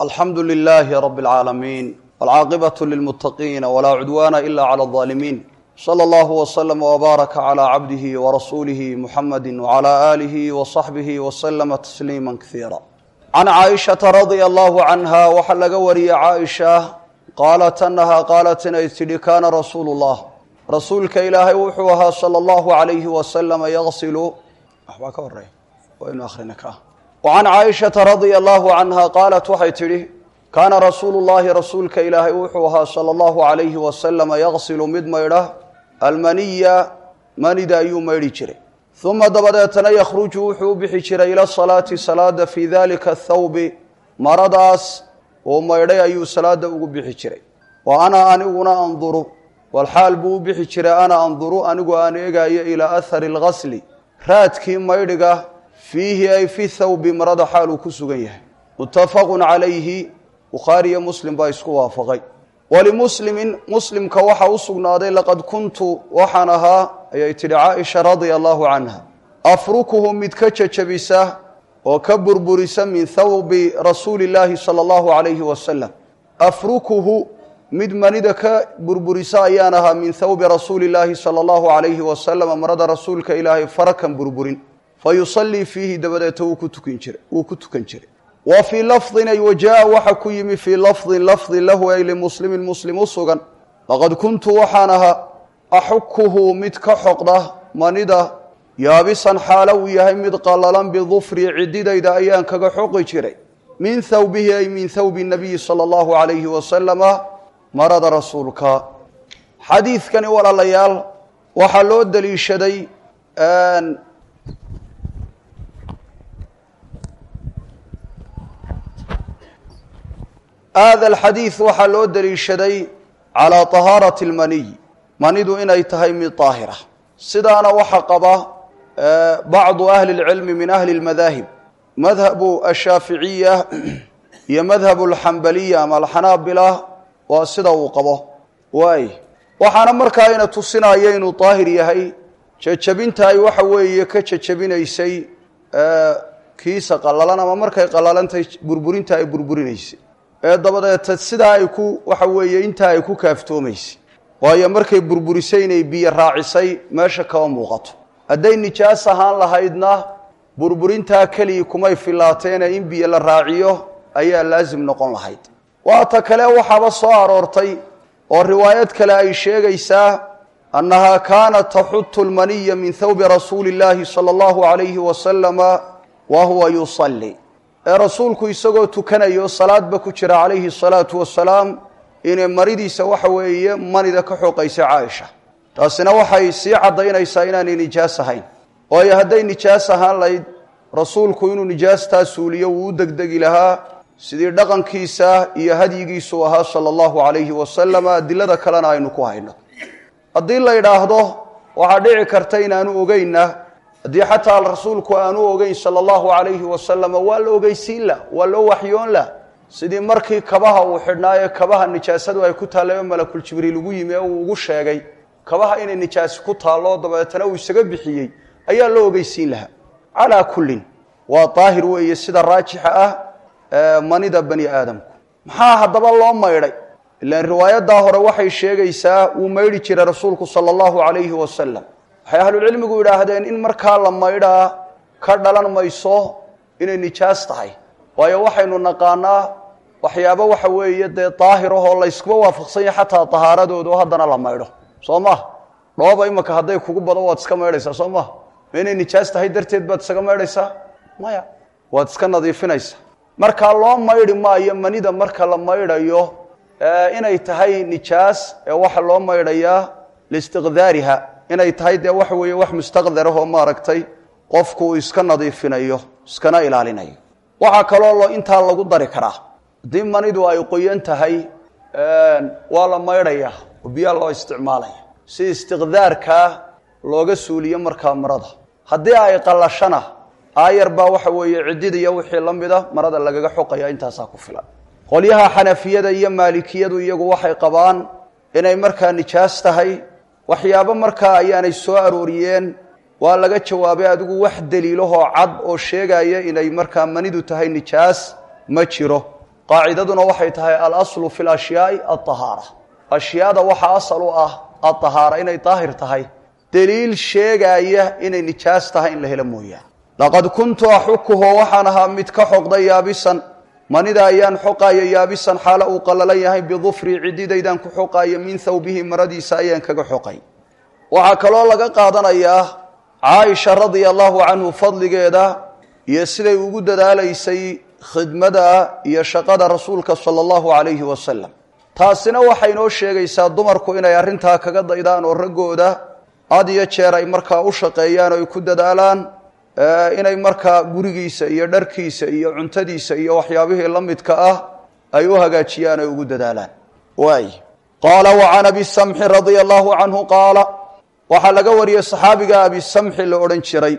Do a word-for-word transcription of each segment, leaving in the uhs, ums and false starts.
الحمد لله رب العالمين والعاقبة للمتقين ولا عدوان إلا على الظالمين صلى الله وسلم وبارك على عبده ورسوله محمد وعلى آله وصحبه وسلم تسليما كثيرا عن عائشة رضي الله عنها وحلق وري عائشة قالت أنها قالت نيتدي كان رسول الله رسولك إلهي وحوها صلى الله عليه وسلم يغسل أحباك وري وإن آخرنك وعن عائشة رضي الله عنها قالت وحيتدي كان رسول الله رسولك إلهي وحوها صلى الله عليه وسلم يغسل مدميره المنية منida ayuu mayri jiray ثuma dabadeetana yakhruju wuxuu bixi jiray ila salaati salaada fi dhalika thawb maradaas oo mayray ayuu salaada ugu bixi jiray wa ana aniguna anduru wal hal buu bixi jiray ana anduru anigu aan eegayo ila athar al ghasl raadkii mayriga fihi ay fi thawb marada xalu ku sugan yahay muttafaqun alayhi bukhari iyo muslim baa isku waafaqay ولمسلم مسلم كوحا وسغنادي لقد كنت وحنها اي تدعى عائشه رضي الله عنها افركه متكچچبيسا وكبر بريسا من ثوب رسول الله صلى الله عليه وسلم افركه مدمندك بربريسا ايانها من ثوب رسول الله صلى الله عليه وسلم مرض رسولك الهي فركا بربرين فيصلي فيه دبدته وكتكنجر وكتكنجر وفي لفظ وجاء وحكيم في لفظ لفظ له أي لمسلم المسلم صغا لقد كنت وحانها أحكه متكحقده منده يابسا حالوية متقللا بظفر عدد إذا أيان كحق جري من ثوبه أي من ثوب النبي صلى الله عليه وسلم مرض رسولك حديث كان ولا ليال وحلو الدليل شدي أن هذا الحديث وحلو دليل شدي على طهارة المني منيدو إنay tahay mid طاهرة sidaana waxa qaba بعض أهل العلم من أهل المذاهب مذهب الشافعية هي مذهب الحنبلية مع الحنابلة وسida uu qabo way waxana markaa ina tusinayay inuu طاهر yahay jajabinta ay waxa weeye ka jajabinaysay kiisa qalalan ama markay qalalantay burburinta ay burburinaysay ee dabadeed sida ay ku waxa weeye inta ay ku kaaftoomaysay waayo markay burburisay inay biyo raacisay meesha ka muuqato haday nijaas ahaan lahaydna burburinta kaliya kumay filaateen in biyo la raaciyo ayaa laazim noqon lahayd waa ta kale waxaba soo aroortay oo riwaayad kale ay sheegaysaa annaha kaanat tahuttu al-maniyya min thawb rasuulillahi sallallahu alayhi wa sallama wa huwa yusalli rasuulku isagoo tukanayo salaad ba ku jira alayhi salatu wasalaam inay maridiisa waxa weeye manida ka xoqaysa Aisha taasina waxay si cadaynaysaa inaan nijaas ahayn oo haday nijaas ahaan lahayd rasuulku inuu nijaasta suuliyo uu degdegi lahaa sidii dhaqankiisa iyo hadiyigiisu ahaa sallallahu alayhi wasallam adilada kalena aynu ku hayno hadii la yiraahdo waxa dhici karta inaanu ogeyna hadii xataa rasuulku aanu ogeyn sallallahu alayhi wasallam waa la ogeysiin la waa loo waxyoon la sidii markii kabaha uu xidhnaayo kabaha nijaasadu ay ku taalayo malakul jibriil ugu yimee uu ugu sheegay kabaha inay nijaas ku taalo dabeetana uu isaga bixiyay ayaa loo ogeysiin laha ala kullin waa taahir weeye sida raajixa ah manida bani aadamku maxaa hadaba loo mayray ilaa riwaayada hore waxay sheegaysaa uu mayri jiray rasuulku sallallahu alayhi wasallam waxay ahlul cilmigu yiraahdeen in marka la mayraa ka dhalan mayso inay nijaas tahay waayo waxaynu naqaanaa waxyaabo waxa weeye de taahir oo la isku waafaqsan yahay xataa tahaaradoodu haddana la mayro sooma dhooba imaka haday kugu bado waad iska mayraysaa sooma inay nijaas tahay darteed baad iska mayraysaa maya waad iska nadiifinaysaa marka loo mayri maayo manida marka la mayrayo inay tahay nijaas ee waxa loo mayrayaa listiqdaariha inay tahay de wax weeye wax mustaqdar ah oo maaragtay qofku iska nadiifinayo iskana ilaalinayo waxa kale oo inta lagu dari karaa dimanidu ay qoyan tahay ee waa la mayraya oo biyo loo isticmaalay si istiqdaarka looga suuliyo marka marada hadii ay qalashana ayar ba waxa weeye cidida iyo wixii lamida marada lagaga xoqaya intaas ku filan qoliyaha xanafiyada iyo maalikiyadu iyagu waxay qabaan inay marka nijaas tahay waxyaabo marka ayaanay soo arooriyeen waa laga jawaabay adigu wax daliilo oo cad oo sheegaya inay marka manidu tahay nijaas ma jiro qaacidaduna waxay tahay al-aslu fi al-ashyaa'i at-tahaara ashyaada waxa asal u ah at-tahaara inay daahir tahay daliil sheegaya inay nijaas tahay in la helo mooyaan laqad kuntu axukuhu waxaan ahaa mid ka xoqday yaabisan manida ayaan xoqaaya yaabisan xaala uu qallalan yahay bidufri cididaydan ku xoqaaya min thawbihi maradiisa ayaan kaga xoqay waxaa kaloo laga qaadanayaa caaisha radia allahu canhu fadligeeda iyo siday ugu dadaalaysay khidmada iyo shaqada rasuulka sala allahu calayhi wasalam taasina waxay noo sheegaysaa dumarku inay arrintaa kaga daydaan oo raggooda had iyo jeer ay markaa u shaqeeyaan oo ay ku dadaalaan inay markaa gurigiisa iyo dharkiisa iyo cuntadiisa iyo waxyaabihii la midka ah ay u hagaajiyaan ay ugu dadaalaan waay qaala wa can abi samxi radia allahu canhu qaala waxaa laga wariyey saxaabiga abi samxi la odhan jiray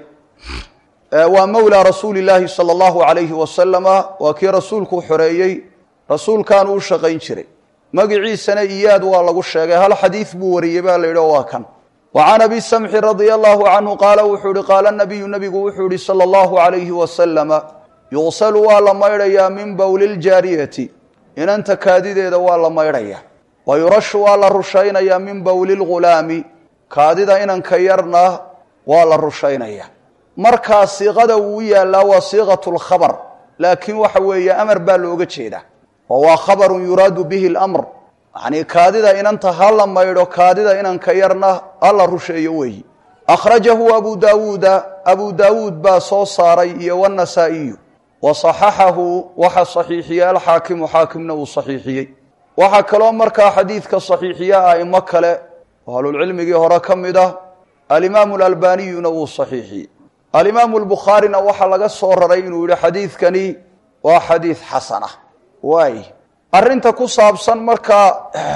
waa mawlaa rasuuli illaahi sala allahu calayhi wasalama waa kii rasuulku xoreeyey rasuulkan uu shaqayn jiray magiciisana iyaad waa lagu sheegay hal xadiid buu wariyey baa la yidhi oo waa kan wa can abi samxi radia allahu canhu qaala wuxuu ihi qaala nabiyu nabigu wuxuu ihi sala allahu calayhi wasalama yuqsalu waa la maydhayaa min bowli ljaariyati inanta kaadideeda waa la maydhaya wa yurashu waa la rushaynayaa min bowli lghulaami kaadida inanka yarna waa la rushaynaya markaa siiqada uu yaallaa waa siiqatu lkhabar laakiin waxa weeye amar baa looga jeedaa wa waa khabarun yuraadu bihi lamr yacnii kaadida inanta ha la maydho kaadida inanka yarna ha la rusheeyo weeyi akhrajahu abu daawuuda abu daawuud baa soo saaray iyo wanasaa'iyu wa saxaxahu waxa saxiixiyey alxaakimu xaakimna uu saxiixiyey waxaa kaloo markaa xadiidka saxiixiya a'imo kale oo ahlulcilmigii hore ka mid ah alimaamu alalbaniyuna wuu saxiixiyey alimaamu albukhaarina waxaa laga soo raray inuu yihi xadiidkani waa xadiid xasana waay arrinta ku saabsan markaa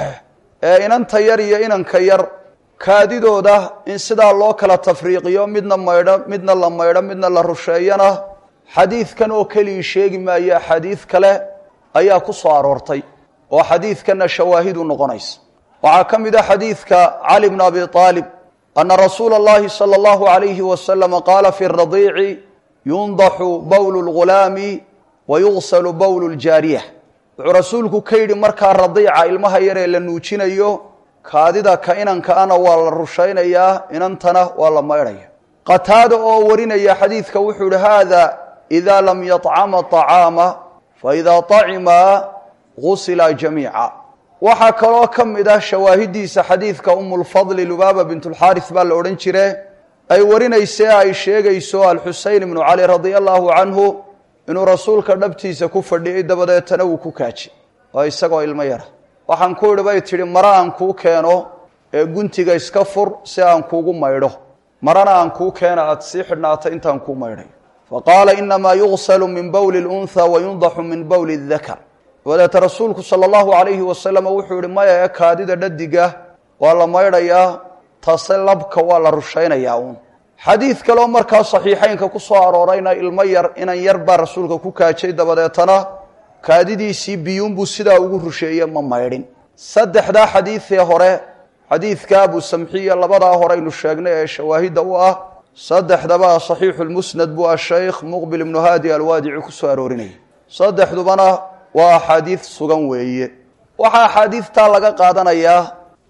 inanta yar iyo inanka yar kaadidooda in sidaa loo kala tafriiqiyo midna maydho midna la maydho midna la rusheeyana xadiidkan oo kelii sheegi maayo axaadiid kale ayaa ku soo aroortay oo xadiidkanna shawaahidu noqonaysa waxaa ka mid a xadiidka cali bn abi aalib ana rasuula اllahi salى اllahu عalayhi wasalam qaala fi radiici yundaxu bowlu lghulaami wa yugsalu bowlu ljaariya wuxuu rasuulku ka yidhi markaa radiica ilmaha yaree la nuujinayo kaadida ka inanka ana waa la rushaynayaa inantana waa la maydhaya qataada oo warinaya xadiidka wuxuu yihi haada ida lam yطcama طacaama faida طacimaa gusila jamiica waxaa kaloo ka mid ah shawaahidiisa xadiidka umulfadli lubaaba bintulxaaris baa la odhan jire ay warinaysee ay sheegayso alxuseyn ibnu cali radia allahu canhu inuu rasuulka dhabtiisa ku fadhiyey dabadeetana uu ku kaajay oo isagoo ilmo yara waxaan ku idhi bay tidhi mara aan kuu keeno ee guntiga iska fur si aan kuugu maydho marana aan kuu keena aada sii xidhnaato intaan kuu maydhayo faqaala inamaa yugsalu min bowli lunha wa yundaxu min bowli dakar dabadeeta rasuulku sala allahu calayhi wasalam wuxuu yihi maya ee kaadida dhadiga waa la maydhayaa tase labka waa la rushaynayaa uun xadiid kaleo markaa saxiixeynka ku soo aroorayna ilmo yar inan yar baa rasuulka ku kaajay dabadeetana kaadidiisii biyuunbuu sidaa ugu rusheeye ma maydhin saddexdaa xadiidee hore xadiidka abu samxiya labadaa horeynu sheegnay ee shawaahidda u ah saddexdaba saxiixulmusnad buu ashaykh muqbil ibnu haadi alwaadici ku soo aroorinayay saddexdubana waa axaadiid sugan weeye waxaa axaadiidtaa laga qaadanayaa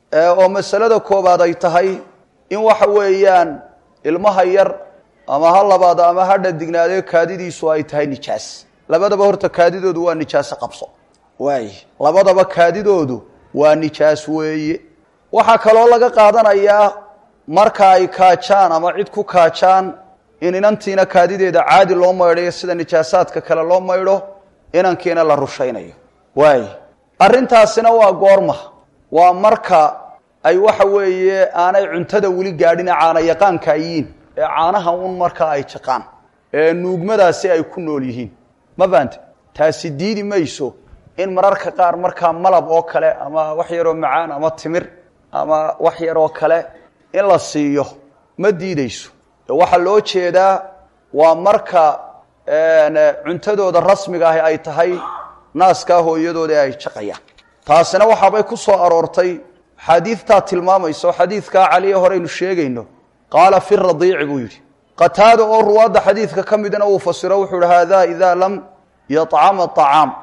oo masalada koobaad ay tahay in waxa weeyaan ilmaha yar ama ha labaada ama ha dhadignaadee kaadidiisu ay tahay nijaas labadaba horta kaadidoodu waa nijaaso qabso waay labadaba kaadidoodu waa nijaas weeye waxaa kaloo laga qaadanayaa marka ay kaajaan ama cid ku kaajaan in inantiina kaadideeda caadi loo maydhayo sida nijaasaadka kale loo maydho inankiina la rushaynayo waay arrintaasina waa goorma waa marka ay waxa weeye aanay cuntada weli gaadhin caana yaqaanka yihiin ee caanaha un marka ay jaqaan ee nuugmadaasi ay ku nool yihiin ma fahamtay taasi diidi mayso in mararka qaar markaa malab oo kale ama wax yaroo macaan ama timir ama wax yaroo kale in la siiyo ma diidayso waxaa loo jeedaa waa marka cuntadooda rasmiga ahi ay tahay naaskaa hooyadooda ay jaqayaan taasina waxaabay ku soo aroortay xadiidtaa tilmaamayso xadiidkaa caliye horeynu sheegayno qaala fi radiici buu yidhi qataada oo ruwaadda xadiidka ka midna uu fasiro wuxuu ihi haadaa idaa lam yطcama طacaam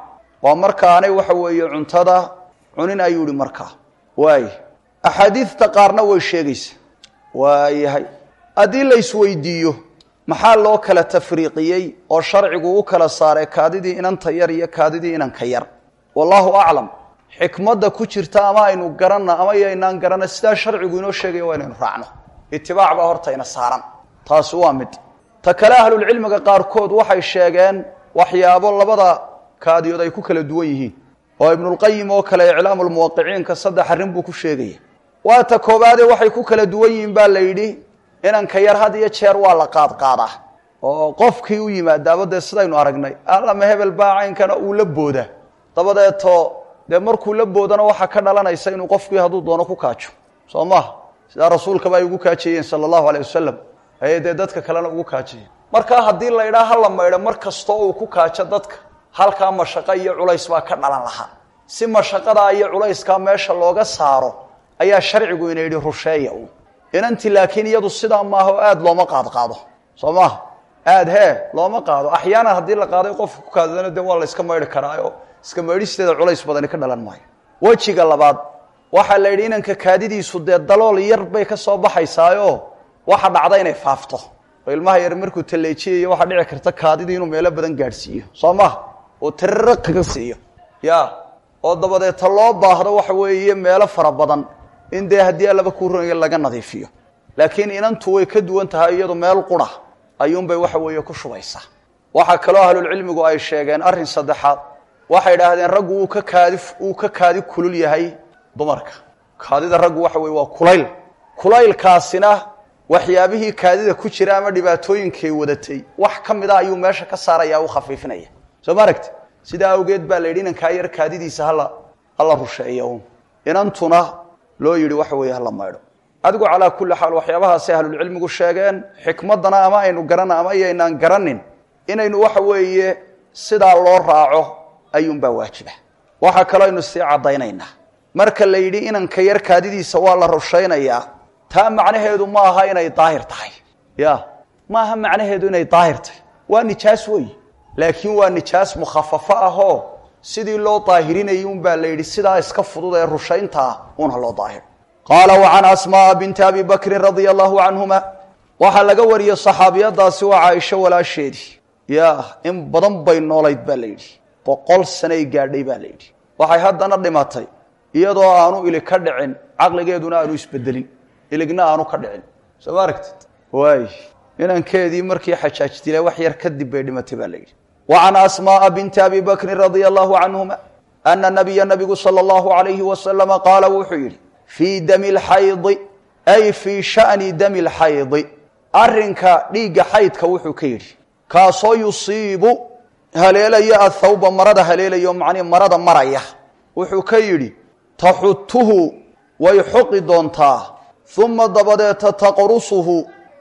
waa markaanay waxa weeye cuntada cunin ayuu yidhi markaa waay axaadiidta qaarna way sheegaysa waayahay haddii la isweydiiyo maxaa loo kala tafriiqiyey oo sharcigu u kala saaray kaadidii inanta yar iyo kaadidii inanka yar wallahu aclam xikmadda ku jirta ama aynu garanna ama yaynaan garana sidaa sharcigu inoo sheegaya waa inaynu raacno itibaac baa horta ina saaran taasi waa mid ta kale ahlulcilmiga qaarkood waxay sheegeen waxyaabo labada kaadiyood ay ku kala duwan yihiin oo ibnulqayim oo kale iclaamulmuwaqiciinka saddex arrin buu ku sheegaya waa ta koobaadee waxay ku kala duwan yihiin baa la yidhi inanka yar had iyo jeer waa la qaadqaadaa oo qofkii u yimaadaaba dee sidaynu aragnay allama hebel baa caynkana uu la booda dabadeeto dee markuu la boodana waxaa ka dhalanaysa inuu qofkii hadduu doono ku kaajo soo maha sidaa rasuulkaba ay ugu kaajayeen sala allahu alayh wasalam ayay dee dadka kalena ugu kaajayeen markaa haddii la idhaa ha la maydho mar kastoo uu ku kaajo dadka halkaa mashaqo iyo culays baa ka dhalan lahaa si mashaqadaa iyo culayskaa meesha looga saaro ayaa sharcigu ina yidhi rusheeya u inanti laakiin iyadu sidaa maaha oo aada looma qaadqaado soo maaha aada hee looma qaado axyaanan haddii la qaaday qofka ku kaadadana dee waa la iska maydhi karaayo iska maydhisteeda culays badani ka dhalan maayo wejiga labaad waxaa la yidhi inanka kaadidiisu dee dalool yar bay ka soo baxaysaayoo waxa dhacda inay faafto oo ilmaha yar markuu talleejiyayo waxaa dhici karta kaadidii inuu meelo badan gaadhsiiyo soo maha oo tiriro kaga siiyo ya oo dabadeeta loo baahdo waxa weeye meelo fara badan in dee haddii allaba kuu runaya laga nadiifiyo laakiin inantu way ka duwan tahay iyadu meel qura ayuunbay waxa weeye ku shubaysaa waxaa kaloo ahlulcilmigu ay sheegeen arrin saddexaad waxay idhaahdeen raggu uu ka kaadi uu ka kaadi kulul yahay dumarka kaadida raggu waxa weye waa kulayl kulaylkaasina waxyaabihii kaadida ku jira ama dhibaatooyinkay wadatay wax ka mid a ayuu meesha ka saaraya u khafiifinaya soo ma aragti sidaa awgeed baa la yidhi inankaa yar kaadidiisa hala hala rusheeyo inantuna loo yidhi waxa weeye hala maydho adigu calaa kulli xaal waxyaabahaasi ahlulcilmigu sheegeen xikmaddana ama aynu garana ama iyaynaan garanin inaynu waxa weeye sidaa loo raaco ayuunbaa waajiba waxaa kaloo aynu sii caddaynaynaa marka la yidhi inanka yar kaadidiisa waa la rushaynayaa taa macnaheedu ma aha inay daahir tahay ya ma aha macnaheedu inay daahir tahay waa nijaas wey laakiin waa nijaas mukhafafo ahoo sidii loo daahirinayay unbaa la yidhi sidaa iska fudud ee rushayntaa una loo daahir qaala wacan asmaaa binti abi bakrin radia allahu canhuma waxaa laga wariyey saxaabiyadaasi waa caaisho walaasheedii ya in badan bay noolayd baa la yidhi boqol sanay gaadhay baa la yidhi waxay haddana dhimatay iyadoo aanu ilig ka dhicin caqligeeduna aanu isbedelin iligna aanu ka dhicin soo ma aragtid waay inankeedii markii xajaaj dilay wax yar kadib bay dhimatay baa la yidhi wacan asmaaa binti abi bakrin radia allahu canhuma ana nabiya nabigu sala allahu alayhi wasalama qaala wuxuu yidhi fii dami lxaydi ay fii sha'ni dami lxaydi arrinka dhiigga xaydka wuxuu ka yidhi kaasoo yusiibu haleelaya athawba marada haleelayo macnii marada maraya wuxuu ka yidhi taxutuhu way xoqi doontaa uma dabadeeta taqrusuhu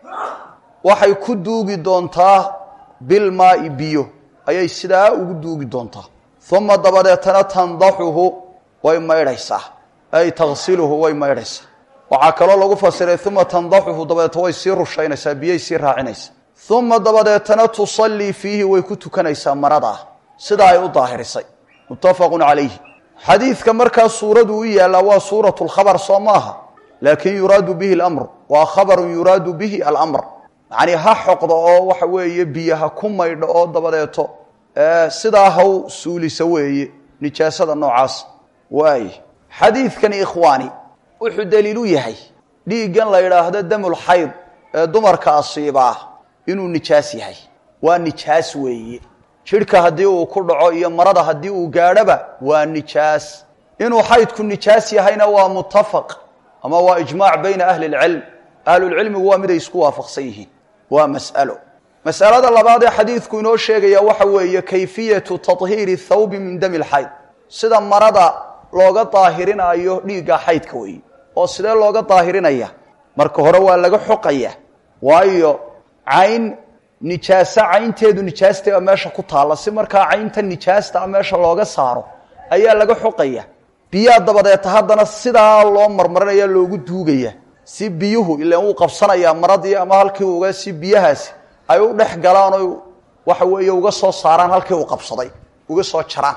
waxay ku duugi doontaa bilmaa'i biyo ayay sidaa ugu duugi doontaa uma dabadeetana tandaxuhu way maydhaysaa ay tagsiluhu way maydhaysaa waxaa kaloo lagu fasiray uma tandaxuhu dabadeeta way sii rushaynaysaa biyay sii raacinaysaa uma dabadeetana tusallii fiihi way ku tukanaysaa maradaa sida ay u daahirisay muttafaqun calayhi xadiidka markaa suuradu u yaallaa waa suuratu lkhabar soo maaha laakin yuraadu bihi alamr waa khabarun yuraadu bihi alamr yacnii ha xoqdo oo waxa weeye biyaha ku maydho oo dabadeeto sidaa haw suulisa weeye nijaasada noocaas waay xadiidkani ikhwaani wuxuu daliilu yahay dhiiggan la yidhaahdo damulxayd ee dumarka asiibaa inuu nijaas yahay waa nijaas weeye jidhka haddii uu ku dhaco iyo marada haddii uu gaadhoba waa nijaas inuu xaydku nijaas yahayna waa muttafaq ama waa ijmaac bayna ahli lcilm ahlulcilmigu waa miday isku waafaqsan yihiin waa mas'alo mas'alada labaad ee xadiidku inoo sheegaya waxa weeye kayfiyatu tahiiri thawbi min dami lxayd sida marada looga daahirinayo dhiigga xaydka weeye oo sidee looga daahirinaya marka hore waa laga xoqaya waayo cayn nijaasa caynteedu nijaasta meesha ku taala si markaa caynta nijaasta meesha looga saaro ayaa laga xoqaya biyaa dabadeeta haddana sidaa loo marmarinaya loogu duugaya si biyuhu ilaa uu qabsanaya maradii ama halkii uga si biyahaasi ay u dhex galaan oo waxa weeye uga soo saaraan halkii uu qabsaday uga soo jaraan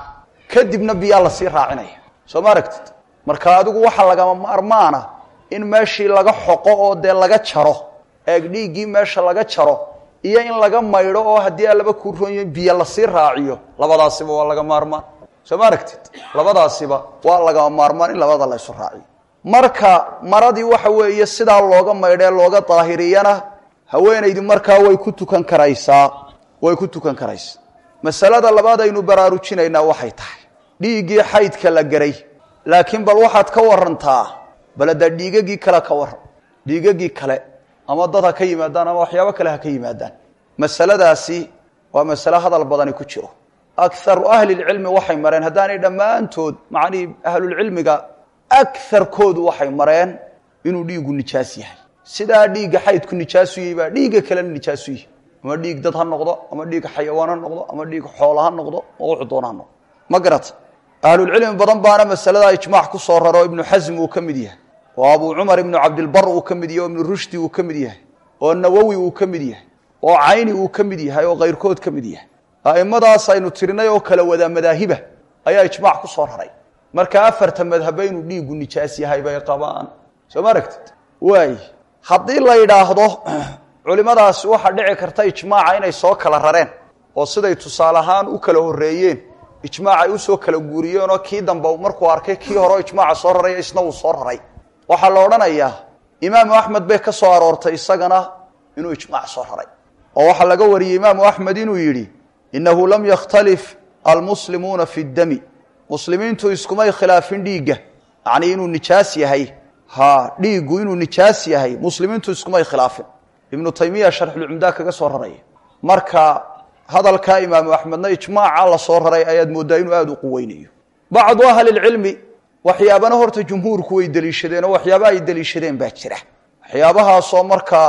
kadibna biyaa la sii raacinaya soo ma aragtid marka adigu waxa laga maarmaana in meeshii laga xoqo oo de laga jaro eeg dhiigii meesha laga jaro iyo in laga maydho oo hadii laba ku roonyo biyo la sii raaciyo labadaasiba waa laga maarmaan soo ma aragtid labadaasiba waa laga maarmaan in labada la isu raaciyo marka maradii waxa weeye sida looga maydhay looga daahiriyana haweenaydu marka way ku tukan karaysaa way ku tukan karaysaa masalada labaad aynu baraarujinayna waxay tahay dhiigii xaydka la garay laakiin bal waxaad ka warantaa balada dhiigagii kala ka waran dhiigagii kale ama dad ka yimaadaan ama waxyaabo kale ha ka yimaadaan masaladaasi waa mas'ala hadal badan ku jiro akthar ahli ilmi waxay mareen hadaanay dhamaantood macni ahli ilmiga akthar koodu waxay mareen inuu dhiigu nijaas yahay sida dhiiga xaydku nijaas yahay ba dhiiga kale nijaas yahay ama dhiig dad ha noqdo ama dhiig xayawaan ha noqdo ama dhiig xoolo ha noqdo oo cuduraan noqdo ma garat ahli ilmi badan baana masalada ijmaac ku soo raro ibn hazm uu kamid yahay وابو عمر بن عبد البر وكمديه وابن رشد وكمديه والنووي وكمديه وعيني وكمديه هاي وغير كود كمديه ائمadaas aynu tirinay oo kala wada madaahiba ayaa ijmaac ku soo raray marka afarta madhabayn uu dhiigu nijaas yahay bay qabaan soo maragtid way hadii la yiraahdo culimadaas waxa dhici karta ijmaaca inay soo kala rareen oo siday tusaalahaan u kala horeeyeen ijmaaca ay u soo kala guuriyeen oo kii dambe markuu arkay kii hore ijmaaca soo raray isna uu soo raray waxa la oranayaa imaam ahmed bay ka soo aroortay isagana inuu ijmaac soo raray oo waxa laga wariyay imaam ahmed inuu yiri innahu lam yakhtalif almuslimuna fi ad-dami muslimiintu iskumay khilaafin dhiiga yani inuu nijaas yahay ha dhiigu inuu nijaas yahay muslimiintu iskumay khilaafin ibn taymiya sharh al-umda kaga soo raray marka hadalka imaam ahmedna ijmaaca la soo raray ayad moodaa inuu aad u quweynayo bacd ahli ilmi waxyaabana horta jumhuurku way daliishadeen oo waxyaaba ay daliishadeen baa jira waxyaabaha soo marka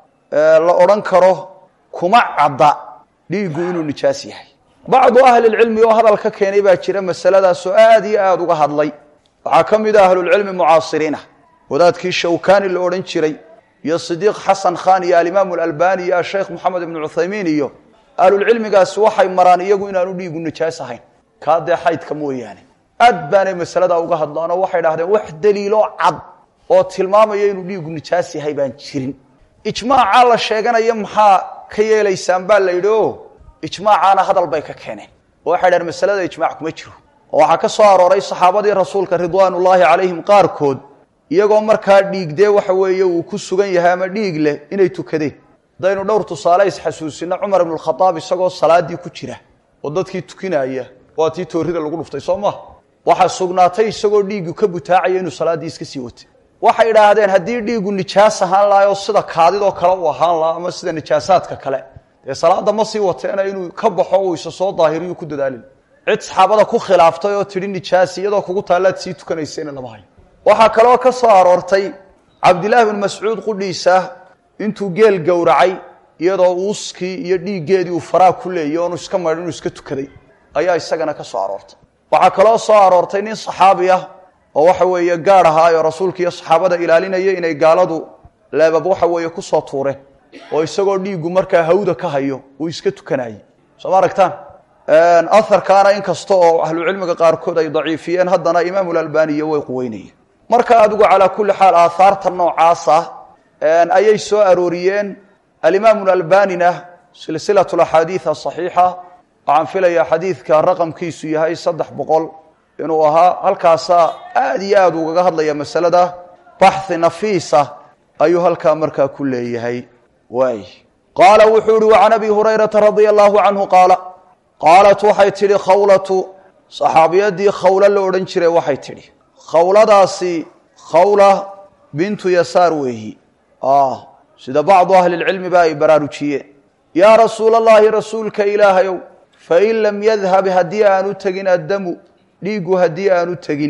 la oran karo kuma cadda dhiigu inuu nijaas yahay bacd ahli ilmi oo hadalka keenay baa jira masaladaas oo aad iyo aad uga hadlay waxa kamid ah ahli ilmi mucaasiriina wadaadkii shawkani la oran jiray iyo sidiiq xasan khan iyo al-imam al-albani iyo sheekh muhammad ibn uthaymin iyo ahli ilmigaas waxay maraan iyagu inaanu dhiigu nijaas ahayn ka deexaydka mooyaane aad baanay masalada uga hadlaan oo waxay dhaahdeen wax daliilo cad oo tilmaamaya inuu dhiigu nijaas yahay baan jirin ijmaaca la sheeganayo maxaa ka yeelaysaan baa la yidhi ijmaacana hadal bay ka keeneen oo waxay dhaheen masalada ijmaac kuma jiro oo waxa ka soo arooray saxaabadii rasuulka ridwaanullaahi calayhim qaarkood iyagoo markaa dhiigdee waxa weeye uu ku sugan yahay ama dhiig leh inay tukadeen daynu dhowr tusaale is xasuusina Umar ibn al-Khattab isagoo salaadii ku jira oo dadkii tukinaya waa tii toorida lagu dhuftay Soomaa waxa sugnaatay isagoo dhiigu ka butaacay inuu salaadii iska sii watay waxay yiraahdeen hadii dhiigu nijaas ahaan laayo sida kaadidoo kale u ahaan laa ama sida nijaasaadka kale ee salaada ma sii wateena inuu ka baxo oo isa soo daahiriyo ku dadaalin cid saxaabada ku khilaaftay oo tiri nijaas iyadoo kugu taalaad sii tukanayseen lama hayo waxa kale oo ka soo aroortay Abdullah ibn Mas'ud qudhiisa intuu geel gowracay iyadoo uuskii iyo dhiigeedii uu faraa ku leeyo oo iska maydhin inuu iska tukaday ayaa isagana ka soo aroortay waxa kale oo soo aroortay nin saxaabi ah oo waxa weeye gaar ahaa oo rasuulka iyo saxaabada ilaalinayay inay gaaladu leebab waxa weeye ku soo tuureen oo isagoo dhiigu markaa hawda ka hayo uu iska tukanayay soo aragtaan een atharkaana in kasto oo ahlu cilmiga qaar kood ay daciifiyeen haddana imaam al-albani way quweynayeen marka adigu ala kulli xaal aatharta noocaasa een ayay soo arooriyeen al-imaam al-albanina silsilatu al-ahadith as-sahiha aan filaya xadiidka raqamkiisu yahay saddex boqol inuu ahaa halkaas aad iyo aad uga hadlaya masalada bahth nafiisa ayuu halka marka ku leeyahay way qala wuxuu wa nabi hurayra radiyallahu anhu qala qalat waxay tiri khawlatu saxaabiyadii khawla la oran jiray waxay tiri khawladaasi khawla bintu yasaar weehi ah sida baad ahli ilmi baa baraarujiyeen ya rasuulallahi rasuulka ilaahayow فإن لم يذهب هدي أن تجن الدم ليجو هدي أن تجن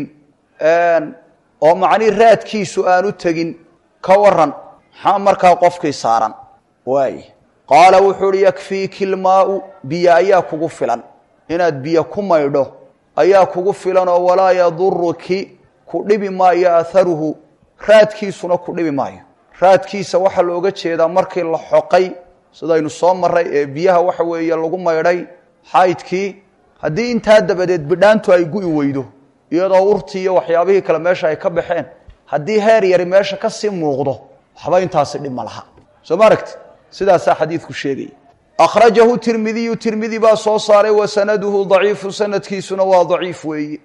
أن ومعني رات كيسو أن تجن كورن حمر كوقف كيسارا واي قال وحول يكفيك الماء بياياك غفلا إن بياكم يده أياك غفلا ولا يضرك كلب ما يأثره رات كيسو نكلب ما رات كيس وحل وجت شيء ده مرك الحقي سداين الصوم مرة بيها وحوي يلقون ما يدي حايدكii haddii intaa dabadeed bidhaantu ay gu'i weydo iyadoo urtii iyo waxyaabihii kale meesha ay ka baxeen haddii heer yari meesha ka sii muuqdo waxba intaasi dhib ma laha soo ma aragti sidaasaa xadiidku sheegaya akhrajahu tirmidiyu tirmidi baa soo saaray wa sanaduhu daciifu sanadkiisuna waa daciif weeye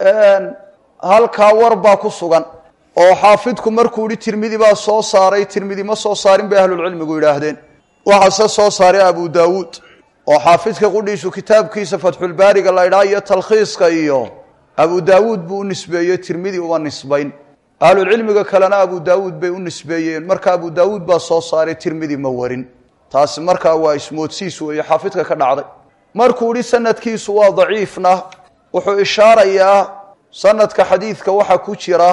halkaa war baa ku sugan oo xaafidku markuu yihi tirmidi baa soo saaray tirmidi ma soo saarin bay ahlulcilmigu yidhaahdeen waxaase soo saaray abu daawuud oo xaafidka qudhiisu kitaabkiisa fatxulbaariga la ydhaa iyo talkhiiska iyo abu daawuud buu u nisbeeyey tirmidi uma nisbayn ahlulcilmiga kalena abu daawuud bay u nisbeeyeen marka abu daawuud baa soo saaray tirmidi ma warin taasi markaa waa ismoodsiis weeye xaafidka ka dhacday markuu yihi sanadkiisu waa daciifna wuxuu ishaarayaa sanadka xadiidka waxaa ku jira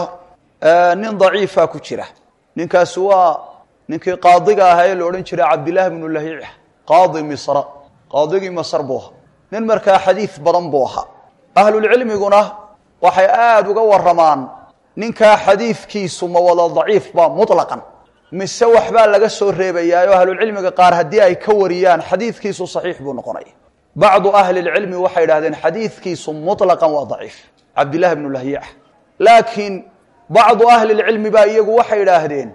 nin daciifa ku jira ninkaasi waa ninkii qaadiga ahaa ee la odhan jiray cabdillaahi bnu lahiic qaadi misra qaadigii masr buu ahaa nin markaa xadiid badan buu ahaa ahlulcilmiguna waxay aada uga waramaan ninkaa xadiidkiisu ma wada daciif ba muطlaqan mise waxbaa laga soo reebayaayo ahlulcilmiga qaar haddii ay ka wariyaan xadiidkiisu saxiix buu noqonaya bacdu ahli lcilmi waxay yidhahdeen xadiidkiisu muطlaqan waa daciif cabdillahi bnu lahiic laakiin bacdu ahli lcilmi baa iyagu waxay idhaahdeen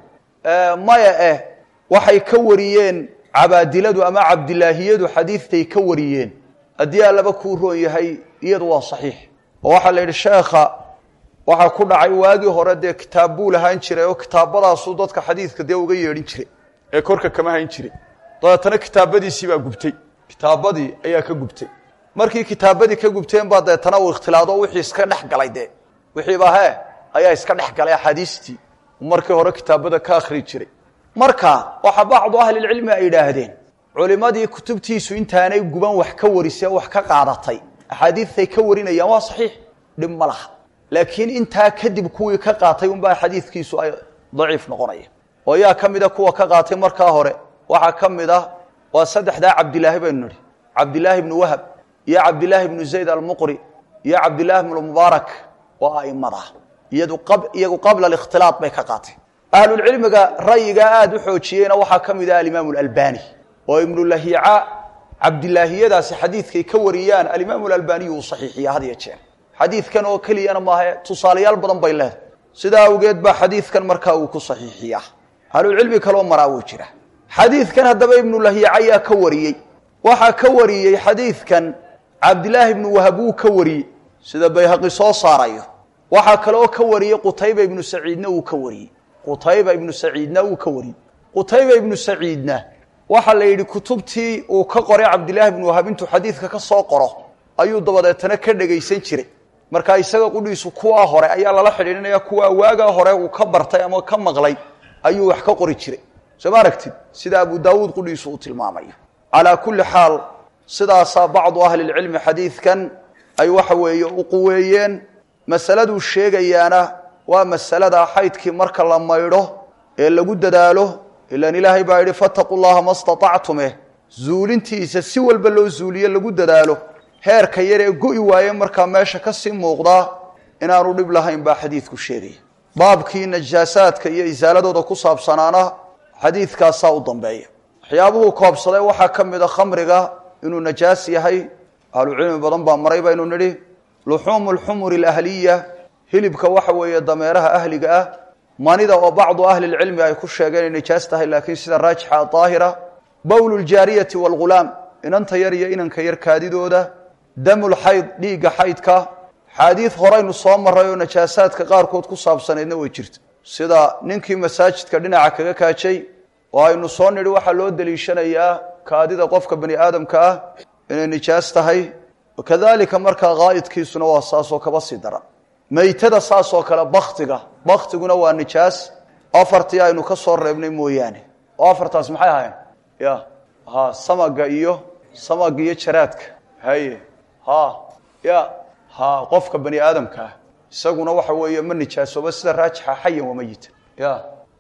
maya eh waxay ka wariyeen cabaadiladu ama cabdilaahiyadu xadiidtay ka wariyeen haddii allaba kuu roon yahay iyadu waa saxiix oo waxaa la yidhi sheekha waxaa ku dhacay waagii hore dee kitaab buu lahaan jiray oo kitaabadaasuu dadka xadiidka dee uga yeedhin jiray ee korka kama hayn jiray dabeetana kitaabadiisii baa gubtay kitaabadii ayaa ka gubtay markii kitaabadii ka gubteen baa deetana uu ikhtilaado wixii iska dhex galay dee wixiiba hee ayaa iska dhex galay axaadiistii markii hore kitaabada ka akhri jiray marka waxa bacdu ahlilcilmi ay yidhaahdeen culimadii kutubtiisu intaanay guban wax ka warisee wax ka qaadatay axaadiidtay ka warinayaan waa saxiix dhib ma laha laakiin intaa kadib kuwii ka qaatay unbaa xadiidkiisu ay daciif noqonaya oo yaa ka mida kuwa ka qaatay markaa hore waxaa ka mid ah waa saddexdaa cabdilaahi baynu nidhi cabdilaahi ibnu wahab iyo cabdilaahi ibnu zayd almuqri iyo cabdilaahi ibnu mubaarak waa aimada iyadu iyagu qabla alikhtilaad bay ka qaatay ahlulcilmiga ra'yigaa aada u xoojiyeyna waxaa ka mid ah alimaamu alalbani oo ibnu lahiica cabdilaahiyadaasi xadiidkay ka wariyaan alimaamu alalbaniyu uu saxiixiya had iyo jeer xadiidkan oo keliyana maaha tusaalayaal badan bay leedahay sidaa awgeed baa xadiidkan markaa uu ku saxiixiyaa ahlulcilmi kaloo maraa wuu jira xadiidkan haddaba ibnu lahiica ayaa ka wariyey waxaa ka wariyey xadiidkan cabdilaahi ibnu wahab wuu ka wariyey sida bayhaqi soo saarayo waxaa kaloo ka wariyey qutayba ibnu saciidna uu ka wariyey qutayba ibnu saciidna uu ka wariyey qutayba ibnu saciidna waxaa la yidhi kutubtii uu ka qoray cabdilaahi ibnu wahab intuu xadiidka ka soo qoro ayuu dabadeetana ka dhegaysan jiray markaa isaga qudhiisu kuwaa hore ayaa lala xidhiidhinaya kuwaa waagaa hore uu ka bartay ama ka maqlay ayuu wax ka qori jiray soo ma aragtid sida abu daawuud qudhiisu uu tilmaamayo calaa kulli xaal sidaasaa bacdu ahli lcilmi xadiidkan ay waxa weeye u quweeyeen masaladuu sheegayaana waa masalada xaydkii marka la maydho ee lagu dadaalo ilaan ilaahay baa yidhi fataquu llaha ma staطactume zuulintiisa si walba loo zuuliye lagu dadaalo heerka yar ee go'i waaye markaa meesha ka sii muuqdaa inaanu dhib lahayn baa xadiidku sheegaya baabkii najaasaadka iyo isaaladooda ku saabsanaana xadiidkaasaa u dambeeya waxyaabuhuu koobsaday waxaa ka mid a khamriga inuu najaas yahay ahlucilmi badan baa maray baynu nidhi luxuumu lxumuri alahliya hilibka waxa weeye dameeraha ahliga ah manida oo bacdu ahli lcilmi ay ku sheegeen inay najaas tahay laakiin sida raajixa daahira bowlu ljaariyati waalghulaam inanta yar iyo inanka yar kaadidooda damulxayd dhiigga xaydka xaadiid horaynu soo maray oo najaasaadka qaarkood ku saabsanaydna way jirta sida ninkii masaajidka dhinaca kaga kaajay oo aynu soo nidhi waxaa loo daliishanayaa kaadida qofka bani aadamka ah inay nijaas tahay wakadalika markaa qaa'idkiisuna waa saasoo kaba sii daran maytada saasoo kale baktiga baktiguna waa nijaas afartii aynu ka soo reebnay mooyaane oo afartaas maxay ahayn ya ha samaga iyo samaga iyo jaraadka haye ha ya ha qofka bani aadamka ah isaguna waxa weeye ma nijaasoba sida raajixa xayan wamayita ya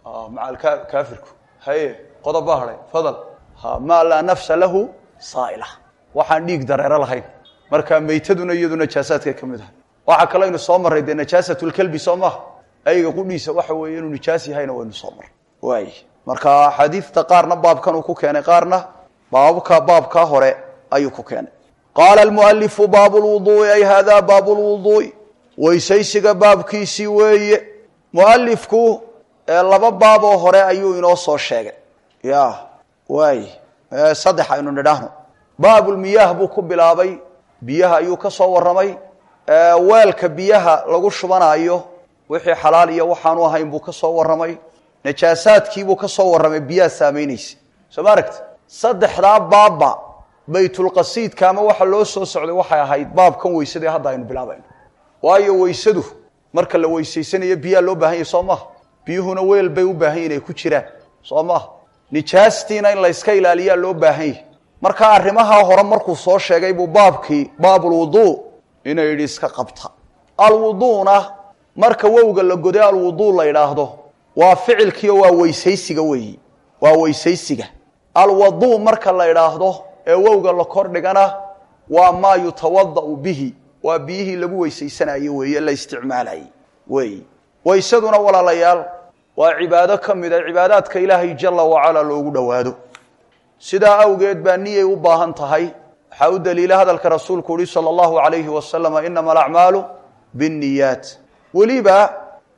maca kaafirku haye qodob haray fadal ha ma la nafsa lahu saa'ila waxaan dhiig dareero lahayn marka maytaduna iyadu najaasaadka ka mid ah waxa kale inuu soo maray de najaasatul kalbi sooma ayga qudhiisa waxa weeye inuu nijaas yahayna waynu soo maray waay marka xadiidta qaarna baabkan uu ku keenay qaarna baabka baabka hore ayuu ku keenay qaala almualifu baabu lwuduui ay hada baabu lwuduui weysaysiga baabkiisii weeye mualifku laba baaboo hore ayuu inoo soo sheegay ya waay saddex aynu nidhaahno baabulmiyaah buu ku bilaabay biyaha ayuu ka soo warramay weelka biyaha lagu shubanayo wixii xalaal iyo waxaanu ahayn buu ka soo warramay najaasaadkiibuu ka soo warramay biyaha saamaynaysa soo ma aragti saddexdaa baabba baytulqasiidka ama waxa loo soo socday waxay ahayd baabkan weysadii hadda aynu bilaabayno waayo weysadu marka la weysaysanayo biyaa loo baahan yahay soo maaha biyuhuna weel bay u baahan yihin ay ku jiraan soo maaha nijaastiina in la yska ilaaliyaa loo baahan yahay marka arrimaha hore markuu soo sheegay buu baabkii baabulwuduu inay yidhi iska qabta alwuduuna marka wowga la goday alwuduu la yidhaahdo waa ficilkiio waa weysaysiga weeyi waa weysaysiga alwaduu marka la yidhaahdo ee wowga la kor dhigana waa maa yutawada'u bihi waa biyihii lagu weysaysanayo weeye la isticmaalayay weeyi weysaduna walaalayaal waa cibaado ka mid a cibaadaadka ilaahay jala wacala loogu dhowaado sidaa awgeed baa niyay u baahan tahay waxaa u daliila hadalka rasuulku uhi sala allahu alayhi wasalam inama alacmaalu binniyaat weliba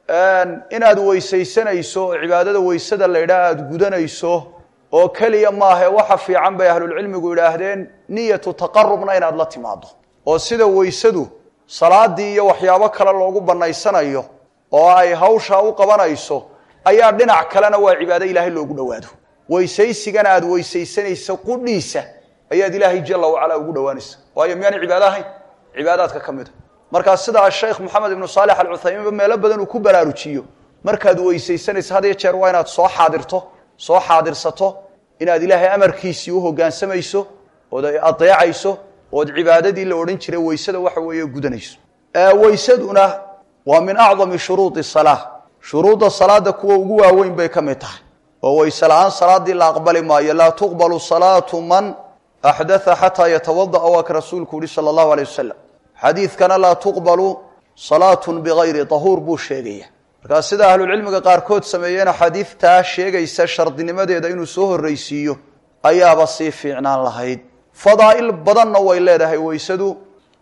inaad weysaysanayso oo cibaadada weysada la yidhaha aada gudanayso oo keliya maahae waxa fiican bay ahlulcilmigu yidhaahdeen niyatu taqarubna inaad la timaado oo sida weysadu salaadii iyo waxyaabo kale loogu banaysanayo oo ay hawshaa u qabanayso ayaa dhinac kalena waa cibaado ilaahay loogu dhowaado weysaysigana aada weysaysanaysa qudhiisa ayaad ilaahay jala wacala ugu dhowaanaysa waayo miyaana cibaado ahayn cibaadaadka ka mid a markaa sidaa sheekh moxamed ibnu saalex alcuthaymiinba meelo badan uu ku baraarujiyo markaad weysaysanaysa had iyo jeer waa inaad soo xaadirto soo xaadirsato inaad ilaahay amarkiisii u hoggaansamayso ood adeecayso ood cibaadadii la odhan jiray weysada waxa weeye gudanayso weysaduna waa min acdami shuruudi salaa shuruudda salaada kuwa ugu waaweyn bay ka mid tahay oo weyse la-aan salaadii la aqbali maayo laa tuqbalu salaatu man axdatha xataa yatawada'a waa ka rasuulku yihi sala allahu alay wasalam xadiidkana laa tuqbalu salaatun bigayri tahuur buu sheegaya markaa sida ahlulcilmiga qaarkood sameeyeen xadiidtaa sheegaysa shardinimadeeda inuu soo horraysiiyo ayaaba sii fiicnaan lahayd fadaa'il badanna way leedahay weysadu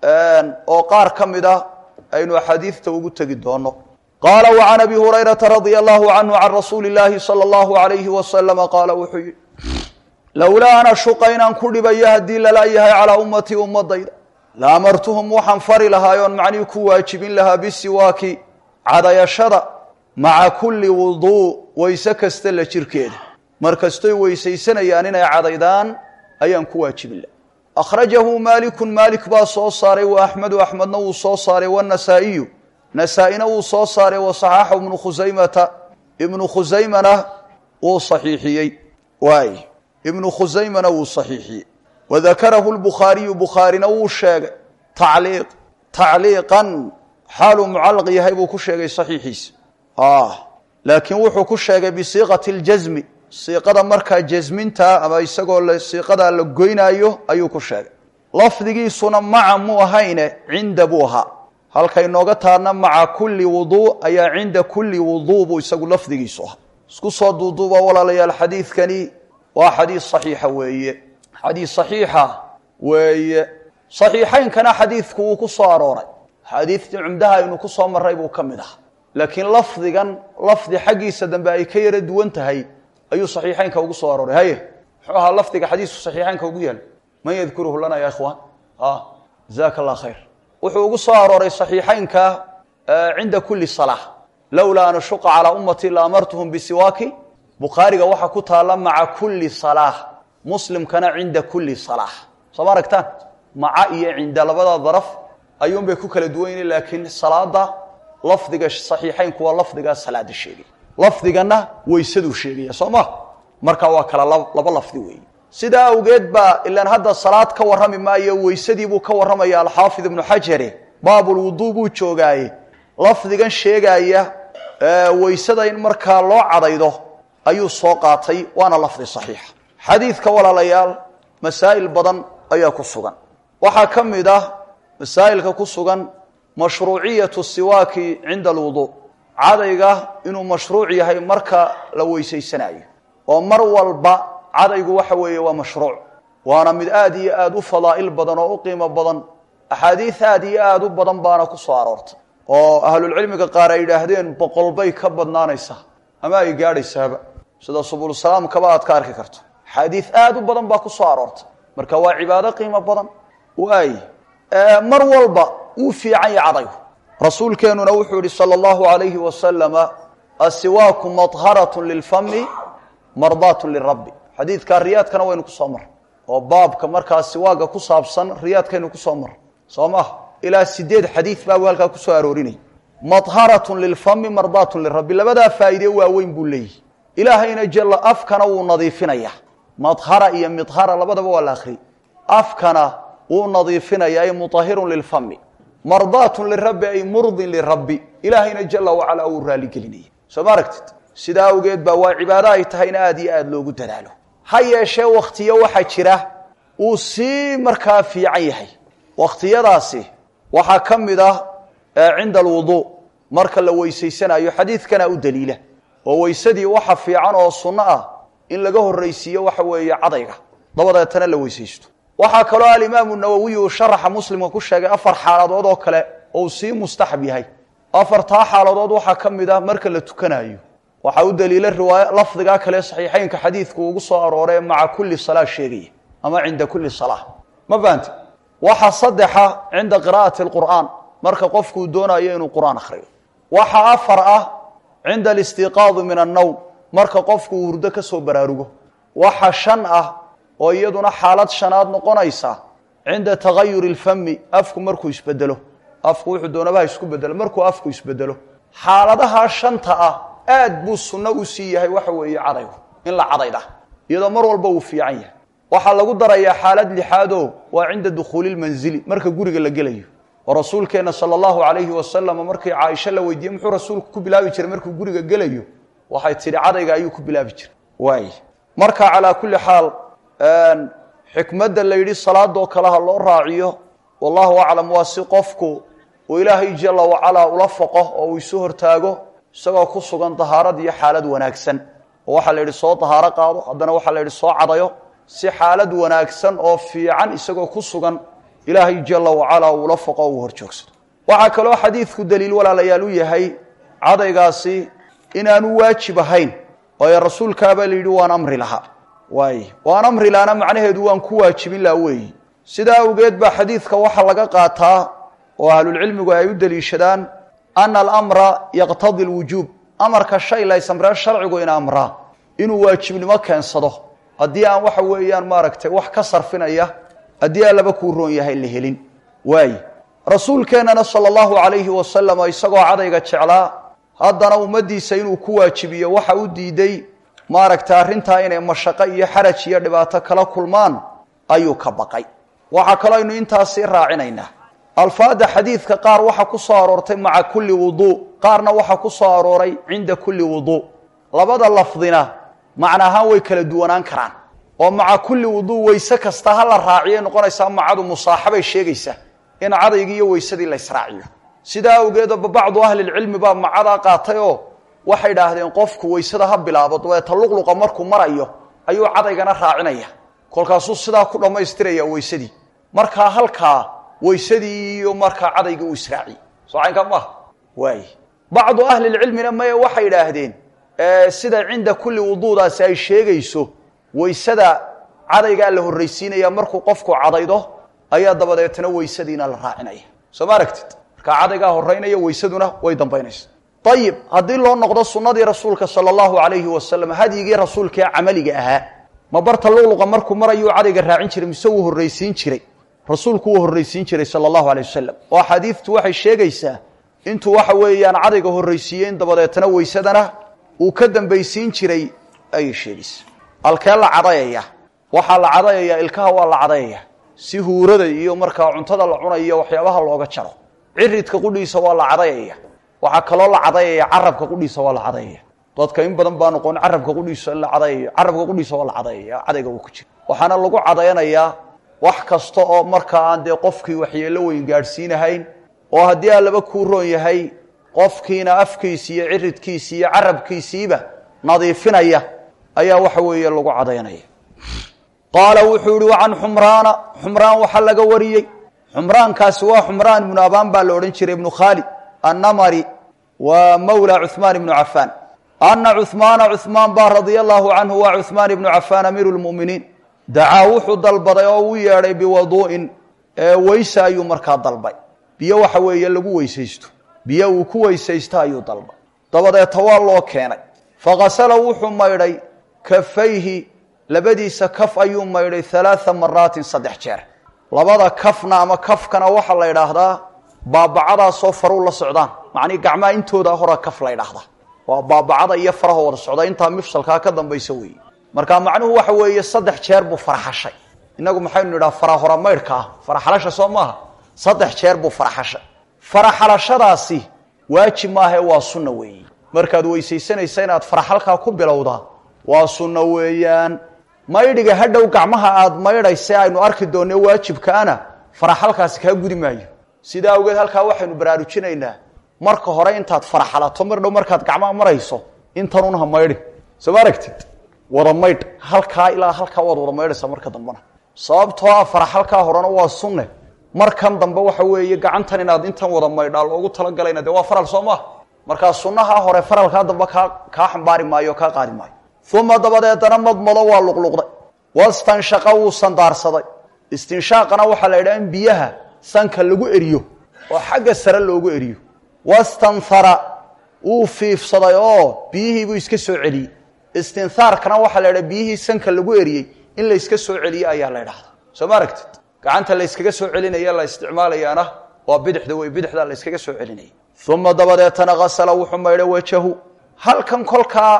oo qaar ka mid ah aynu axaadiidta ugu tegi doono qaala wacan abi hurayrata radia allahu canhu can rasuuli illaahi sala allahu alayhi wasalama qaala wuxuu yihi lowlaa an ashuqa inaan ku dhibayo haddii lala yahay calaa ummatii ummadayda la amartuhum waxaan fari lahaayoon macnihii ku waajibin lahaa bisiwaaki cadayashada maca kulli wuduu weyse kasta la jirkeeda mar kastoy weysaysanayaan inay cadaydaan ayaan ku waajibin laha akhrajahu maalikun maalik baa soo saaray wa axmedu axmedna wuu soo saaray wanasaa'iyu nasaa-ina wuu soo saaray wa saxaaxa ibnu khusaymata ibnu khusaymana wuu saxiixiyey waay ibnu khusaymana wuu saxiixiyey wadakarahu lbukhaariyu bukhaarina wuu sheegay tacliiq tacliiqan xaaluu mucallaq yahay buu ku sheegay saxiixiisa laakiin wuxuu ku sheegay bisiiqati ljasmi siiqada markaa jasminta ama isagoo siiqadaa la goynaayo ayuu ku sheegay lafdigiisuna maca mu ahayne cinda buu ahaa halkay nooga taarna maca kulli wuduu ayaa cinda kulli wuduu buu isagu lafdigiisu ahaa isku soo duuduuba walaalayaal xadiidkani waa xadiis saxiixa weeye xadiis saxiixa weeye saxiixaynkana xadiidku wuu ku soo arooray xadiidtii cumdaha aynu ku soo marray buu ka mid ahaa laakiin lafdigan lafdi xaggiisa dambe ay ka yara duwan tahay ayuu saxiixaynka ugu soo arooray haye muxuu ahaa lafdiga xadiisku saxiixaynka ugu yaal man yadkuruhu lana ya ikhwaan jazaaka allah khayr wuxuu ugu soo arooray saxiixaynka cinda kulli salaa lowlaa an ashuqa calaa ummatii la amartuhum bisiwaaki bukhaariga waxaa ku taalla maca kulli salaa muslimkana cinda kulli salaa soo ma aragtaan maca iyo cinda labada daraf ayuunbay ku kala duwan yihiin laakiin salaada lafdiga saxiixaynku waa lafdigaa salaada sheegay lafdigana weysaduu sheegaya soo ma marka waa kala laba lafdi weeye sidaa awgeed baa ilaan hadda salaad ka warrami maayo weysadii buu ka warramaya alxaafid ibnu xajare baabulwuduu buu joogaaye lafdigan sheegaya weysada in markaa loo cadaydo ayuu soo qaatay waana lafdi saxiixa xadiidka walaalayaal masaa'il badan ayaa ku sugan waxaa ka mid ah masaa'ilka ku sugan mashruuciyatu siwaaki cinda alwuduu cadayga inuu mashruuc yahay marka la weysaysanayo oo mar walba cadaygu waxa weeye waa mashruuc waana mid aad iyo aad u fadaa'il badan oo u qiimo badan axaadiis aad iyo aad u badan baana ku soo aroortay oo ahlulcilmiga qaar ay yidhaahdeen boqol bay ka badnaanaysaa ama ay gaadhaysaaba sida subul salaamkaba aad ka arki karto axaadiis aad u badan baa ku soo aroortay marka waa cibaado qiimo badan waay mar walba uu fiican yahay cadaygu rasuulkeenuna wuxuu yidhi sala allahu alayhi wasalama asiwaaku madharatun lilfami mardaatun lirabbi xadiidkaa riyaadkana waynu ku soo marray oo baabka markaa siwaaga ku saabsan riyaadkaynu ku soo marray soo maha ilaa sideed xadiid baa halkaa ku soo aroorinay madharatun lilfami mardaatun lirabbi labadaa faa'iide waaweyn buu leeyahy ilaahayna jalla afkana wuu nadiifinaya madhara iyo midhara labadaba waa la akhriyay afkana wuu nadiifinaya ay mutahirun lilfami mardaatun lirabbi ay murdin lirabbi ilaahayna jalla wacala uu raali gelinaya soo ma aragtid sidaa awgeed baa waa cibaado ay tahay in aad iyo aad loogu dadaalo ha yeeshee wakhtiyo waxaa jira uu sii markaa fiican yahay wakhtiyadaasi waxaa ka mid ah cinda alwuduu marka la weysaysanayo xadiidkana u daliila oo weysadii waxa fiican oo sunno ah in laga horraysiiyo waxa weeye cadayga dabadeetana la weysaysto waxaa kaloo alimaamu nawowiy uu sharaxa muslimka ku sheegay afar xaaladood oo kale oo uu sii mustaxab yahay afartaa xaaladood waxaa ka mid ah marka la tukanayo waxaa u daliila riwaaya lafdigaa kale saxiixaynka xadiidku ugu soo arooree maca kulli salaa sheegaya ama cinda kulli salaa ma fahamti waxa saddexa cinda qiraa'ati alqur'aan marka qofkuu doonayo inuu qur'aan akhriyo waxa afar ah cinda alistiiqaadi min annowm marka qofku uu hurdo ka soo baraarugo waxa shan ah oo iyaduna xaalad shanaad noqonaysa cinda tagayuri alfami afku markuu isbedelo afku wuxuu doonaba isku bedelo markuu afku isbedelo xaaladaha shanta ah aad buu sunno u sii yahay waxa weeye cadaygu in la cadayda iyadoo mar walba uu fiican yahay waxaa lagu darayaa xaalad lixaadoo waa cinda dukhuuli lmanzili marka guriga la gelayo oo rasuulkeenna sala allahu calayhi wasalam markii caaisho la weydiiyey muxuu rasuulku ku bilaabi jiray markuu guriga gelayo waxay tidhi cadayga ayuu ku bilaabi jiray waay marka calaa kulli xaal xikmadda la yidhi salaadoo kale ha loo raaciyo wallahu aclam waa si qofku uu ilaahay jalla wacalaa ula foqo oo uu isu hortaago isagoo ku sugan dahaarad iyo xaalad wanaagsan oo waxaa la yidhi soo dahaaro qaado haddana waxaa la yidhi soo cadayo si xaalad wanaagsan oo fiican isagoo ku sugan ilaahay jalla wacalaa uu ula foqo o uu hor joogsado waxaa kaloo xadiidku daliil walaalayaal u yahay cadaygaasi inaanu waajib ahayn waayo rasuulkaabaa la yidhi waan amri lahaa waay waan amri laana macnaheedu waan ku waajibin laha weeyi sidaa awgeed baa xadiidka waxaa laga qaataa oo ahlulcilmigu ay u daliishadaan ana alamra yaqtadi lwujuub amarka shay laysamree sharcigu in amraa inuu waajibnimo keensado haddii aan waxa weeyaan maaragtay wax ka sarfinaya haddii aan laba kuu roon yahay la helin waay rasuulkeennana sala allahu calayhi wasalam isagoo cadayga jeclaa haddana ummaddiisa inuu ku waajibiyo waxa u diiday maaragtay arrintaa inay mashaqo iyo xaraj iyo dhibaato kala kulmaan ayuu ka baqay waxaa kaloo aynu intaasii raacinaynaa alfaada xadiidka qaar waxaa ku soo aroortay maca kulli wuduu qaarna waxaa ku soo arooray cinda kulli wuduu labada lafdina macna ahaan way kala duwanaan karaan oo maca kulli wuduu weyse kasta ha la raaciyay noqonaysaa macadu musaaxabay sheegaysaa in cadaygii iyo weysadii la israaciyo sidaa awgeed bacdu ahlilcilmi baa macadaa qaatay oo waxay idhaahdeen qofku weysada ha bilaabo dabeeta luqluqa markuu marayo ayuu cadaygana raacinaya kolkaasuu sidaa ku dhammaystiraya weysadii markaa halkaa weysadii iyo markaa cadayga uu israaciy soo caynka maaha waay bacdu ahlilcilmina maye waxay idhaahdeen sida cinda kulli wuduudaasi ay sheegayso weysada cadaygaa la horraysiinaya markuu qofku cadaydo ayaa dabadeetna weysadiina la raacinaya soo ma aragtid markaa cadaygaa horraynaya weysaduna way dambaynaysa ayib haddii loo noqdo sunnadii rasuulka sala allahu calayhi wasalam hadyigii rasuulkaee camaliga ahaa ma barta luqluqa markuu marayuu cadayga raacin jiray mise wuu horraysiin jiray rasuulku wuu horraysiin jiray sala allahu alayh wasalam oo axaadiidtu waxay sheegaysaa intuu waxa weeyaan cadayga horraysiiyey in dabadeetna weysadana uu ka dambaysiin jiray ayay sheegaysaa alkee la cadayaya waxaa la cadayayaa ilkaha waa la cadayaya si huurada iyo markaa cuntada la cunayo waxyaabaha looga jaro ciridka qudhiisa waa la cadayaya waxaa kaloo la cadayaya carabka qudhiisa waa la cadayaya dadka in badan baa noqon carabka qudhiisa la cadayayo carabka qudhiisa waa la cadayaya cadayga uu ku jiro waxaana lagu cadayanayaa wax kasta oo markaa aan dee qofkii waxyeello weyn gaadhsiinahayn oo haddii aan laba kuu roon yahay qofkiina afkiisi iyo ciridkiisi iyo carabkiisiiba nadiifinaya ayaa waxa weeye lagu cadaynaya qaala wuxuu yihi wacan xumraana xumraan waxaa laga wariyey xumraankaasi waa xumraan ibnu abaan baa la odhan jiray ibnu khaalid annamari waa mawla cuhmaan ibnu cafaan ana cuhmaana cuhmaan baa radia allahu canhu waa cuhmaan ibnu cafaan amiiru lmu'miniin dacaa wuxuu dalbaday oo u yeedhay biwaduu'in weyse ayuu markaa dalbay biyo waxa weeye lagu weysaysto biyo uu ku weysaysto ayuu dalbay dabadeeta waa loo keenay faqasala wuxuu maydhay kafayhi labadiisa kaf ayuu maydhay halaaa maraatin saddex jeer labada kafna ama kafkana waxaa la ydhaahdaa baabacadaasoo faruu la socdaan macnii gacmaha intooda hora kaf la ydhaahdaa waa baabacada iyo faraha wada socda intaa mifsalkaa ka dambaysa weeye marka macnuhu waxa weeye saddex jeer buu faraxashay inagu maxaynu nidhaha farahora maydhka ah faraxalasha soo maaha saddex jeer buu faraxashay faraxalashadaasi waajib maahae waa sunna weeye markaad weysaysanaysa inaad faraxalkaa ku bilowdaa waa sunno weeyaan maydhiga hadhow gacmaha aad maydhayse aynu arki doonno waajibkaana faraxalkaasi kaa gudi maayo sidaa awgeed halkaa waxaynu baraarujinaynaa marka hore intaad faraxalato mar dhow markaad gacmaha marayso intanun ha maydhin soo ma aragtid wada maydh halkaa ilaa halkaa waad wada maydhaysaa marka dambena sababtoo ah faraxalkaa horena waa sunne markan dambe waxa weeye gacantan inaad intan wada maydhaa loogu talagalayna dee waa faral soo maaha markaa sunnaha hore faralkaa dambe kaa kaa xambaari maayo o kaa qaadi maayo uma dabadeedana madmado waa luqluqday wastanshaqa wuu sandaarsaday istinshaaqana waxaa la yidhaha in biyaha sanka lagu eriyo oo xagga sare loogu eriyo wastanhara wuu fiifsaday oo biyihii buu iska soo celiyey istinhaarkana waxaa la yidhaha biyihii sanka lagu eriyey in la iska soo celiye ayaa la ydhahdaa soo ma aragtid gacanta la yskaga soo celinaya la isticmaalayaana waa bidixda wey bidixda la yskaga soo celinaya uma dabadeetana kasala wuxuu maydhay wajahu halkan kolkaa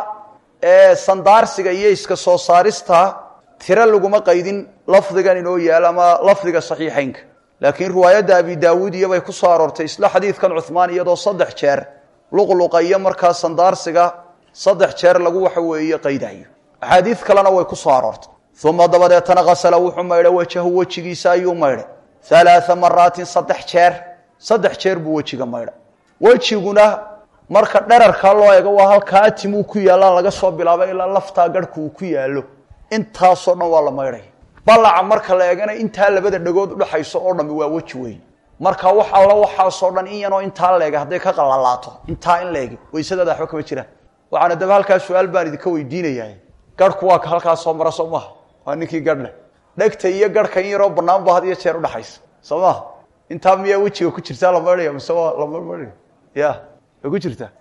ee sandaarsiga iyo iska soo saarista tiro laguma qaydin lafdigan inoo yaal ama lafdiga saxiixaynka laakiin riwaayadda abi daawuud iyobay ku soo aroortay isla xadiidkan cuhmaan iyadoo saddex jeer luqluqa iyo markaa sandaarsiga saddex jeer lagu waxa weeye qaydayo axaadiid kalena way ku soo aroortay uma dabadeetana kasala wuxuu maydhay wajahu wejigiisa ayuu maydhay halaaa maraatin saddex jeer saddex jeer buu wejiga maydhay wejiguna marka dherarkaa loo eego waa halkaa atimuu ku yaallaan laga soo bilaabay ilaa laftaa garhku uu ku yaallo intaasoo dhan waa la maydhay ballaca marka la eegana intaa labada dhagood udhaxayso oo dhammi waa weji weyn marka wax alla waxaasoo dhan in yanoo intaa la eega hadday ka qalalaato intaa in la egi waysadaada waxba kama jiraan waxaana daba halkaa su-aal baan idinka weydiinayaa garhku waa ka halkaa soo mara soo maaha waa ninkii garh leh dhegta iyo garhka in yaroo bannaan ba had iyo jeer udhaxaysa soo maaha intaa miyaa wejiga ku jirtaa la maydhaya mise waa lama maydhayo ya way ku jirtaa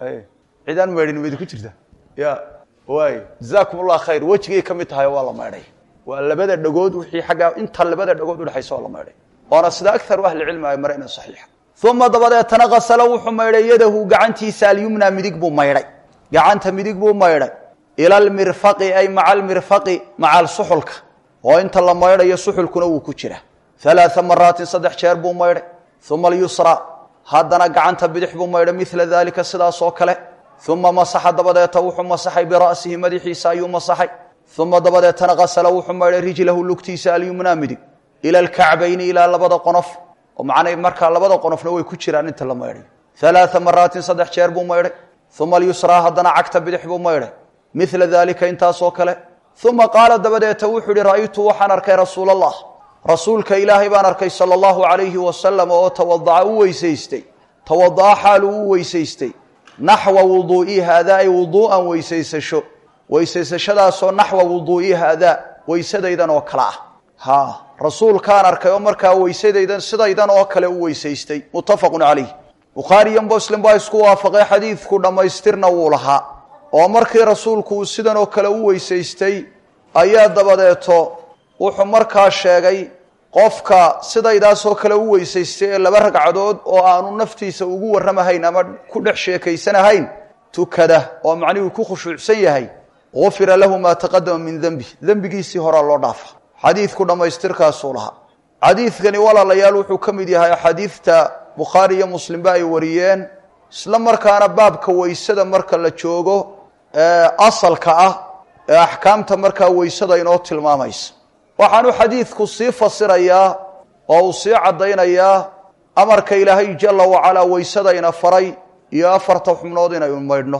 cidaan maydhin mayd ku jirtaa ya waay jazaakum allah khayr wejigay ka mid tahay waa la maydhay waa labada dhagood wixii xaggaa inta labada dhagood udhexaysa waa la maydhay waana sida akaru ahlicilmi ay mareen saxiixa uma dabadeetana kasala wuxuu maydhay yadahu gacantiisa alyumna midig buu maydhay gacanta midig buu maydhay ila almirfaqi ay maca almirfaqi maca alsuxulka oo inta la maydhayo suxulkuna wuu ku jira halaaa maraatin saddex jeer buu maydhay uma alyusra haddana gacanta bidix buu maydhay mila dalika sidaas oo kale uma masaxa dabadeeta wuxuu masaxay bira'sihi madaxiisa ayuu masaxay uma dabadeetana kasala wuxuu maydhay rijlahu lugtiisa alyumna midig ila alkacbayni ilaa labada qonof oo macnay markaa labada qonofna way ku jiraan inta la maydhay halaaa maraatin saddex jeer buu maydhay uma alyusra haddana cagta bidix buu maydhay mila dalika intaasoo kale uma qaala dabadeeta wuxuu yihi ra'aytu waxaan arkay rasuul allah rasuulka ilaahay baan arkay sala allahu calayhi wasalam oo tawadaca u weysaystay tawadaca xaalu u weysaystay naxwa wuduu'i haadaa ay wuduu'an weysaysasho weysaysashadaasoo naxwa wuduu'i haadaa weysadaydan oo kale ah ha rasuulkaan arkay oo markaa weysadaydan sidaydan oo kale u weysaystay muttafaqun calayh bukhaari iyo muslim baa isku waafaqay xadiidku dhammaystirna wuu lahaa oo markii rasuulku uu sidan oo kale u weysaystay ayaa dabadeeto wuxuu markaa sheegay qofka sidaydaasoo kale u weysaystay ee laba ragcadood oo aanu naftiisa ugu warramahayn ama ku dhex sheekaysanahayn tukada oo macnihuu ku khushuucsan yahay gufira lahu maa taqadama min dembi dembigiisii horaa loo dhaafa xadiidku dhammaystirkaasuu lahaa xadiidkani walaalayaal wuxuu ka mid yahay axaadiidta bukhaari iyo muslimba ay wariyeen isla markaana baabka weysada marka la joogo ee asalka ah ee axkaamta markaa weysada inoo tilmaamaysa waxaanu xadiidku sii fasirayaa oo uu sii caddaynayaa amarka ilaahay jalla wacalaa weysadayna faray iyo afarta xubnood inaynu maydhno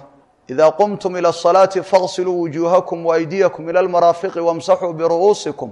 إذا قمتم إلى الصلاة فاغسلوا وجوهكم وأيديكم إلى المرافق وامسحوا برؤوسكم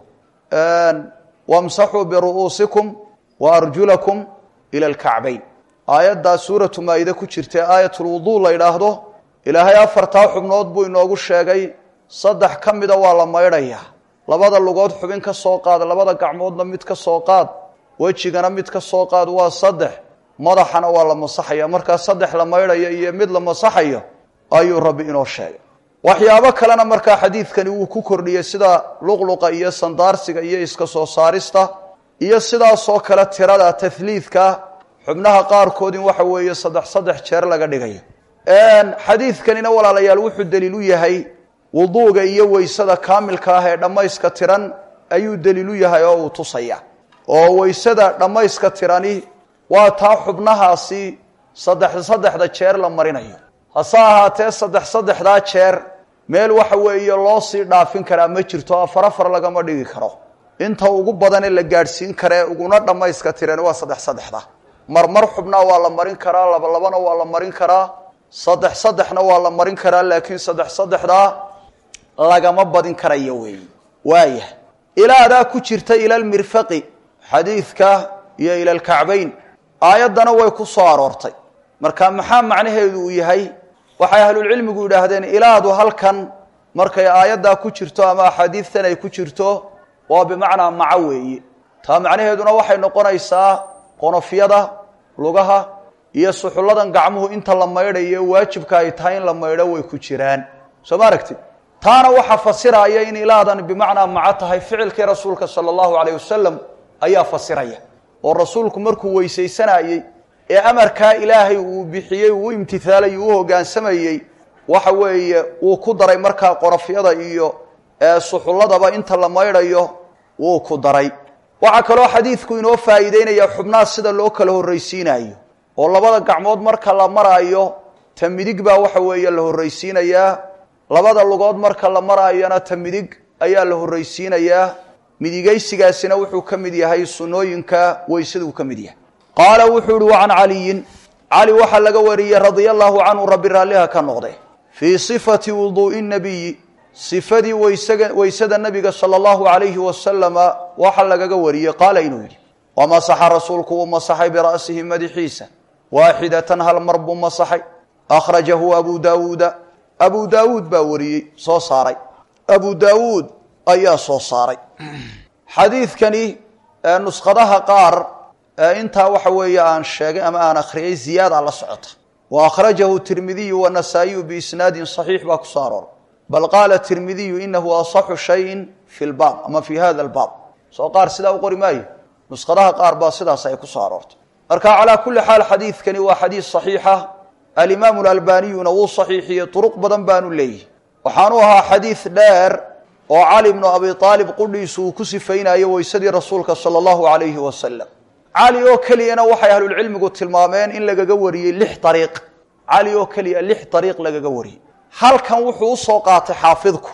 وامسحوا برؤوسكم وأرجلكم إلى الكعبين آيات سورة مائدة كجرت آية الوضوء لا يراهدو إلهي أفرتا xubnood buu inoogu sheegay saddex kamida waa la maydhaya labada lugood xubin ka soo qaad labada gacmoodna mid ka soo qaad wajigana mid ka soo qaad waa saddex madaxana waa la masaxaya marka saddex la maydhaya iyo mid la masaxayo ayuu rabbi inoo sheegay waxyaabo kalena marka xadiidkani uu ku kordhiyay sida luqluqa iyo sandaarsiga iyo iska soo saarista iyo sidaas oo kale tirada tathliidka xubnaha qaar kood in waxa weeye saddex saddex jeer laga dhigayo een xadiidkanina walaalayaal wuxuu daliil u yahay wuduuga iyo weysada kaamilka ah ee dhamayska tiran ayuu daliil u yahay oo uu tusaya oo weysada dhamayska tirani waa taa xubnahaasi saddex saddexda jeer la marinayo hase ahaatee saddex saddexdaa jeer meel waxa weeye loo sii dhaafin karaa ma jirto afar afar lagama dhigi karo inta ugu badan ee la gaadhsiin kare uguna dhamayska tiran waa saddex saddexda marmar xubnaa waa la marin karaa laba labana waa la marin karaa saddex saddexna waa la marin karaa laakiin saddex saddexdaa lagama badin karayo weey waaya ilaadaa ku jirta ila almirfaqi xadiidka iyo ila alkacbayn aayadana way ku soo aroortay marka maxaa macnaheedu uu yahay waxay ahlul cilmigu yiraahdeen ilaadu halkan markay aayada ku jirto ama xadiidtan ay ku jirto waa bimacnaa maca weeye taa macnaheeduna waxay noqonaysaa qonofiyada lugaha iyo suxuladan gacmuhu inta la maydhayo waajibka ay tahay in la maydho way ku jiraan soo maaragtid taana waxa fasiraya in ilaadan bimacnaa maca tahay ficilkii rasuulka sallallahu alayhi wasallam ayaa fasiraya oo rasuulku markuu weysaysanayay ee amarka ilaahay uu bixiyay uu imtithaalay uu hoggaansamayay waxa weeye uu ku daray marka qorafyada iyo suxuladaba inta la maydhayo uu ku daray waxa kale oo xadiidku inoo faa'iideynaya xubnaha sida loo kala horreysiinayo oo labada gacmood marka la marayo tamidig baa waxa weeye la horreysiinaya labada lugood marka la marayana tamidig ayaa la horreysiinaya midigaysigaasina wuxuu kamid yahay sunooyinka weysadu kamid yahay qaala wuxuu yiri waan caliyin cali waxa laga wariyay radiyallahu anhu rabbi raaliha ka noqday fi sifati wudu'i nabiy sifadi weysaga weysada nabiga sallallahu alayhi wasallam waxa laga wariyay qaala inuu yiri wama saxa rasuulku wama saxay bi ra'sihi madhiisa waahidatan hal marbu masaxay akhrajahu abu daawud abu daawud baa wariyay soo saaray abu daawud ayaa soo saaray xadiidkani nusqadaha qaar inta waxa weeye aan sheegay ama aan akhriyay ziyaada la socota wa akhrajahu tirmidhi wa nasaa'i bi isnaadin sahih ba ku saarar bal qala tirmidhi innahu asahhu shay'in fi al-bab ama fi hadha al-bab soo qaar sida u qori maayo nusqadaha qaar ba sidaas ay ku saararto marka ala kulli xaal xadiidkani waa xadiis sahiha al-imam al-albani uu sahihiyo turuq badan baanu leeyahay waxaanu ahaa xadiis dheer oo Ali ibn Abi Talib qudhiisu ku sifaynayo weysadii rasuulka sallallahu alayhi wasallam Ali oo kaliyana waxay ahlul cilmigu tilmaameen in lagaga wariyay lix dariiq Ali oo kaliya lix dariiq lagaga wariyay halkan wuxuu soo qaatay xaafidku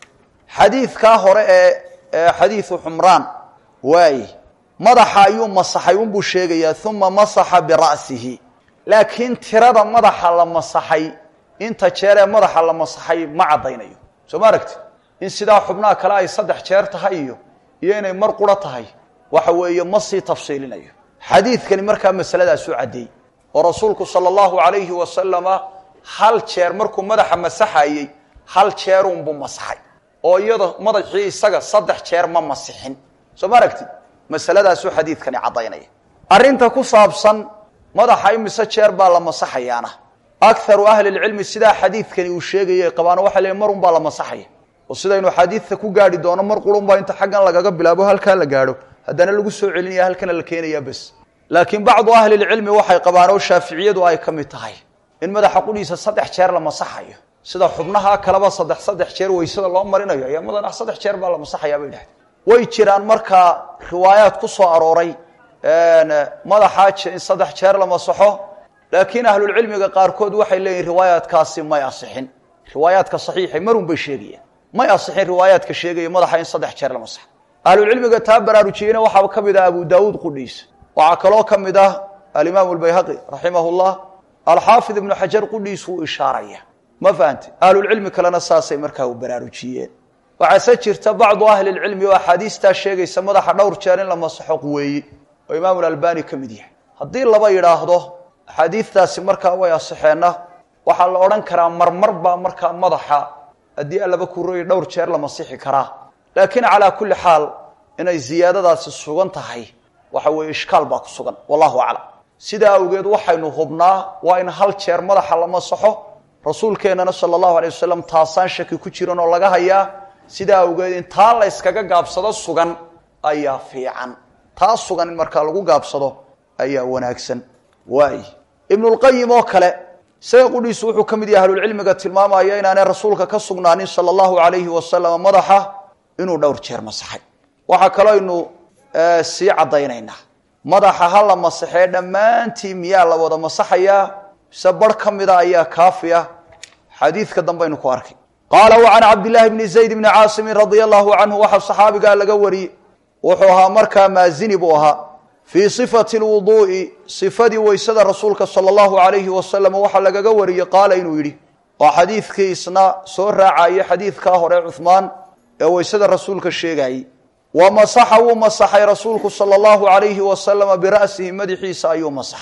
xadiidka hore ee xadiisu Humraan way madaxa ayuu masaxay uu sheegaya thumma masaxa bi ra'sihi laakiin tirada madaxa la masaxay inta jeer ee madaxa la masaxay ma cadaynayo soo maaragtay in sida xubnaha kale ay saddex jeer tahay iyo inay mar qura tahay waxa weeye ma si tafsiilinayo xadiidkani marka masaladaas uu cadeeyay oo rasuulku sallallahu alayhi wasallam hal jeer markuu madaxa masaxayay hal jeer uu masaxay oo iyada madaxii isaga saddex jeer ma masixin soo maaragtay masaladaas uu xadiidkani cadeynaya arinta ku saabsan madaxa imisa jeer baa la masaxayaana akthar ahli ilmi sida xadiidkani uu sheegay qabaan waxa leeyahay marun baa la masaxay oo sida inuu xadiidka ku gaari doono mar qulun baa inta xaggan lagaga bilaabo halka la gaaro hadana lagu soo celinaya halkan la keenaya bas laakiin bacdu ahli ilmi waxay qabaan oo shaafiiciyadu ay kamid tahay in madaxa qudhiisa saddex jeer la masaxayo sida xubnaha kalaba saddex saddex jeer weysada loo marinayo ayaa madaxa saddex jeer baa la masaxayaa bay dhahay way jiraan marka riwaayaad ku soo arooray een madaxa in saddex jeer la masaxo laakiin ahlul cilmiga qaar kood waxay leeyihiin riwaayaadkaasi ma asixin riwaayaadka saxiixay marun bay sheegayaan ma asixin riwaayaadka sheegay madaxa in saddex jeer la masaxo ahlul cilmiga taabaraarujiyina waxa kamid ah abu daawud qudhiis waxa kale oo kamid ah al-imam al-bayhaqi rahimahullah al-hafiz ibn hajar qudhiis uu ishaaraya ما فهمت أهل العلم كلنا ساسي مركا وبراروجيين وعسى جرت بعض أهل العلم وأحاديث تا شيغي سمدا خدور جيرين لما صحو قوي وإمام الألباني كميديه hadii laba yiraahdo xadiistaasi marka way asaxeena waxa la oran karaa marmar ba marka madaxa hadii laba ku rooy dhowr jeer la masixi karaa laakiin ala kulli xaal inay ziyadadaasi sugan tahay waxa way iskaal ba ku sugan wallahu a'lam sida awgeed waxaynu hubnaa waa in hal jeer madaxa la masaxo rasuulkeenana sallallahu alayhi wasallam taasaan shaki ku jiran oo laga hayaa sida awgeed in taa la iskaga gaabsado sugan ayaa fiican taa sugan in marka lagu gaabsado ayaa wanaagsan waay ibn al-qayyim oo kale sayqudis wuxuu kamid yahay ahlul cilmiga tilmaamaya inaanay rasuulka ka sugnaanin sallallahu alayhi wasallam madaxa inuu dhowr jeer masaxay waxa kale inuu si cadaynayna madaxa hal masaxay dhamaantii miyaa la wada masaxaya sabar kamida ayaa kaafiya xadiidka dambaynu ku arkay qala wa an abdullah ibn zayd ibn aasim radiyallahu anhu wa saxaabiga laga wari wuxuu ahaa markaa maazini buu ahaa في صفة الوضوء صفة ويسد رسولك صلى الله عليه وسلم وحلق قوري قال إنه يري وحديث كيسنا سور عاي حديث كاهر عثمان ويسد رسولك الشيقاي ومسحه ومسح رسولك صلى الله عليه وسلم برأسه مدحي سايو مسح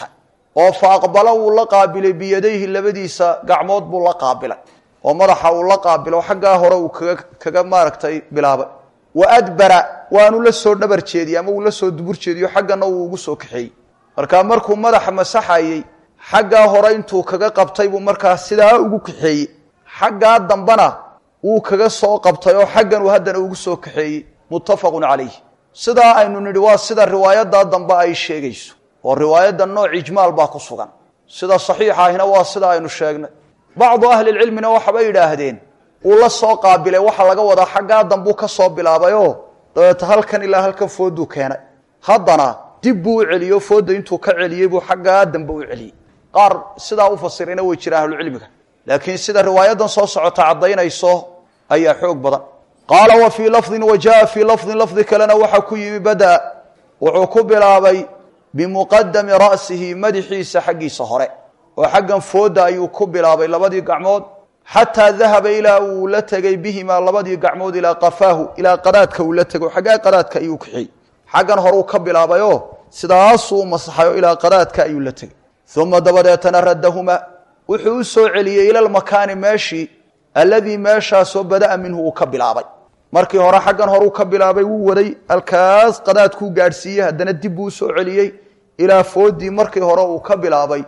وفاقبله لقابل بيديه اللبديس قعمود بلقابل ومرحه لقابل وحقا هرو كغماركتي بلابا وأدبر وأنو لسو دبر جيدي أما لسو دبر جيدي حقا نو ugu soo kaxay marka markuu madaxa masaxayay xagga hore intuu kaga qabtay buu marka sidaa ugu kaxay xagga dambana uu kaga soo qabtay oo xaggan uu hadana ugu soo kaxay muttafaqun alayhi sida aynu nidhi waa sida riwaayada dambe ay sheegayso oo riwaayada nooc ijmaal baa ku sugan sida saxiixahina waa sida aynu sheegnay baad ahli ilmina waxa bay yiraahdeen ولا soo qaabilay waxa laga wada xagga dambu ka soo bilaabayo dadka halkan ilaa halkan foodu keenay hadana dib uu celiyo fooda intuu ka celiyay buu xagga dambu u celiyay qaar sida u fasirina way jiraan ahlu cilmiga laakiin sida riwaayadan soo socota cadaynayso ayaa xoog badan qala wa fi lafdhin wajaa fi lafdhin lafdhi kalena waxa ku yimi bada wuxuu ku bilaabay bimuqaddam ra'sihi madhiisa xaqiisa hore oo xaggan fooda ayuu ku bilaabay labadii gacmood حتى ذهب إلى ولتجي بهما لبدي قعمود إلى قفاه إلى قراتك ولتجي حاجة قراتك أيوكحي حاجة هرو كبل أبيو سداسو مصحيو إلى قراتك أيولتجي ثم دبر يتنردهما وحوسوا علي إلى المكان ماشي الذي ماشى سو بدأ منه كبل أبي مركي هرا حاجة هرو كبل أبي ووري الكاس قراتكو جارسية هدنا الدبوسو علي إلى فودي مركي هرو كبل أبي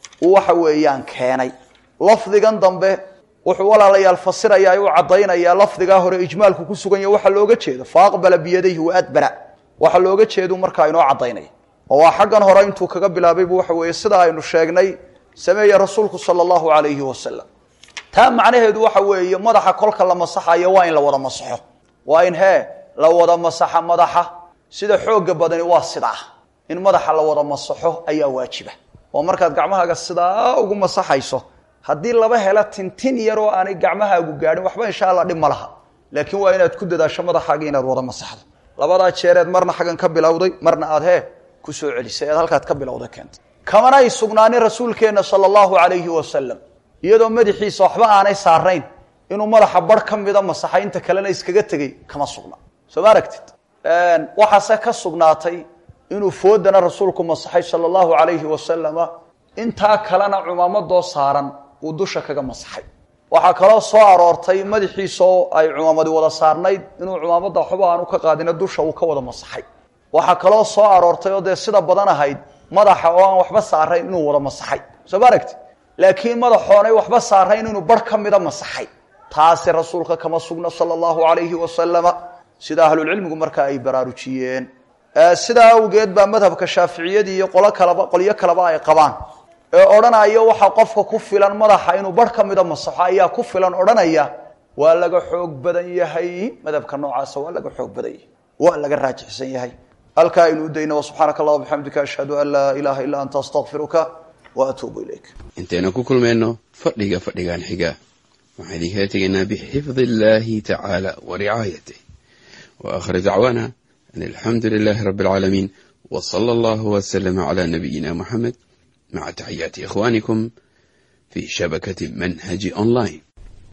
وحويان كاني لفظ ضمبه wuxuu walaalayaal fasiraya ayuu cadeynaya lafdiga hore ijmaalku ku sugan yahay waxa looga jeedo faaqbala biyadihi wa adbara waxa looga jeedo marka inoo cadeynay oo waa xagan hore intuu kaga bilaabay buu waxa weeye sida aynu sheegnay sameeya rasuulku sallallahu alayhi wasallam taa macnaheedu waxa weeye madaxa kolka la masaxayo waa in la wada masaxo waa in he la wada masaxa madaxa sida xoog badan waa sida in madaxa la wada masaxo ayaa waajiba oo markaad gacmahaaga sida ugu masaxayso haddii laba hela tintin yar oo aanay gacmahaagu gaadhin waxba insha Allah dhib ma laha laakiin waa inaad ku dadaasho madaxaaga inaad wada masaxdo labada jeereed marna xagan ka bilowday marna aad he ku soo celisay aad halkaad ka bilowday keent kamana ay sugnaani rasuulkeena sallallahu alayhi wasallam iyadoo madaxiisa waxba aanay saarayn inuu madaxa bar kamida masaxaynta kalena iskaga tagay kama sugna soo maaragtid een waxa ka sugnaatay inuu foodana rasuulku masaxay sallallahu alayhi wasallam inta kalena cumaamado saaran ودوشة كذا مسحي وحكلا صار أرتي مدحي صو أي عمامد ولا صارنيد إنه عمامد حبا أنو كقادين الدوشة وكودا مسحي وحكلا صار أرتي وده سيدا بدنا هيد مدح وان وحبس صارين إنه ولا مسحي سباركت لكن مدح حواني وحبس صارين إنه بركم مدا مسحي تاسر رسولك كما سجنا صلى الله عليه وسلم سيدا أهل العلم مركا أي براروشيين سيدا وجد بمذهب كشافعية دي يقول كلام قل يكلام أي قبان oranaya waxa qofka ku filan madaxa inuu bar kamida masaxo ayaa ku filan oranaya waa laga xoog badan yahay madhabka noocaas waa laga xoog badan yahay waa laga raajixsan yahay halka inuu deeyno subhanakallahu wa bihamdika ashhadu an la ilaha illa anta astaghfiruka wa atubu ilayk inteena ku kulmeyno fadhiga fadhigan xiga waxaan idin heeteynaa bi xifdillahi ta'ala wa ri'ayatihi wa akhir da'wana alhamdulillahi rabbil alamin wa sallallahu wa sallama ala nabiyyina muhammad مع تحيات إخوانكم في شبكة منهج أونلاين.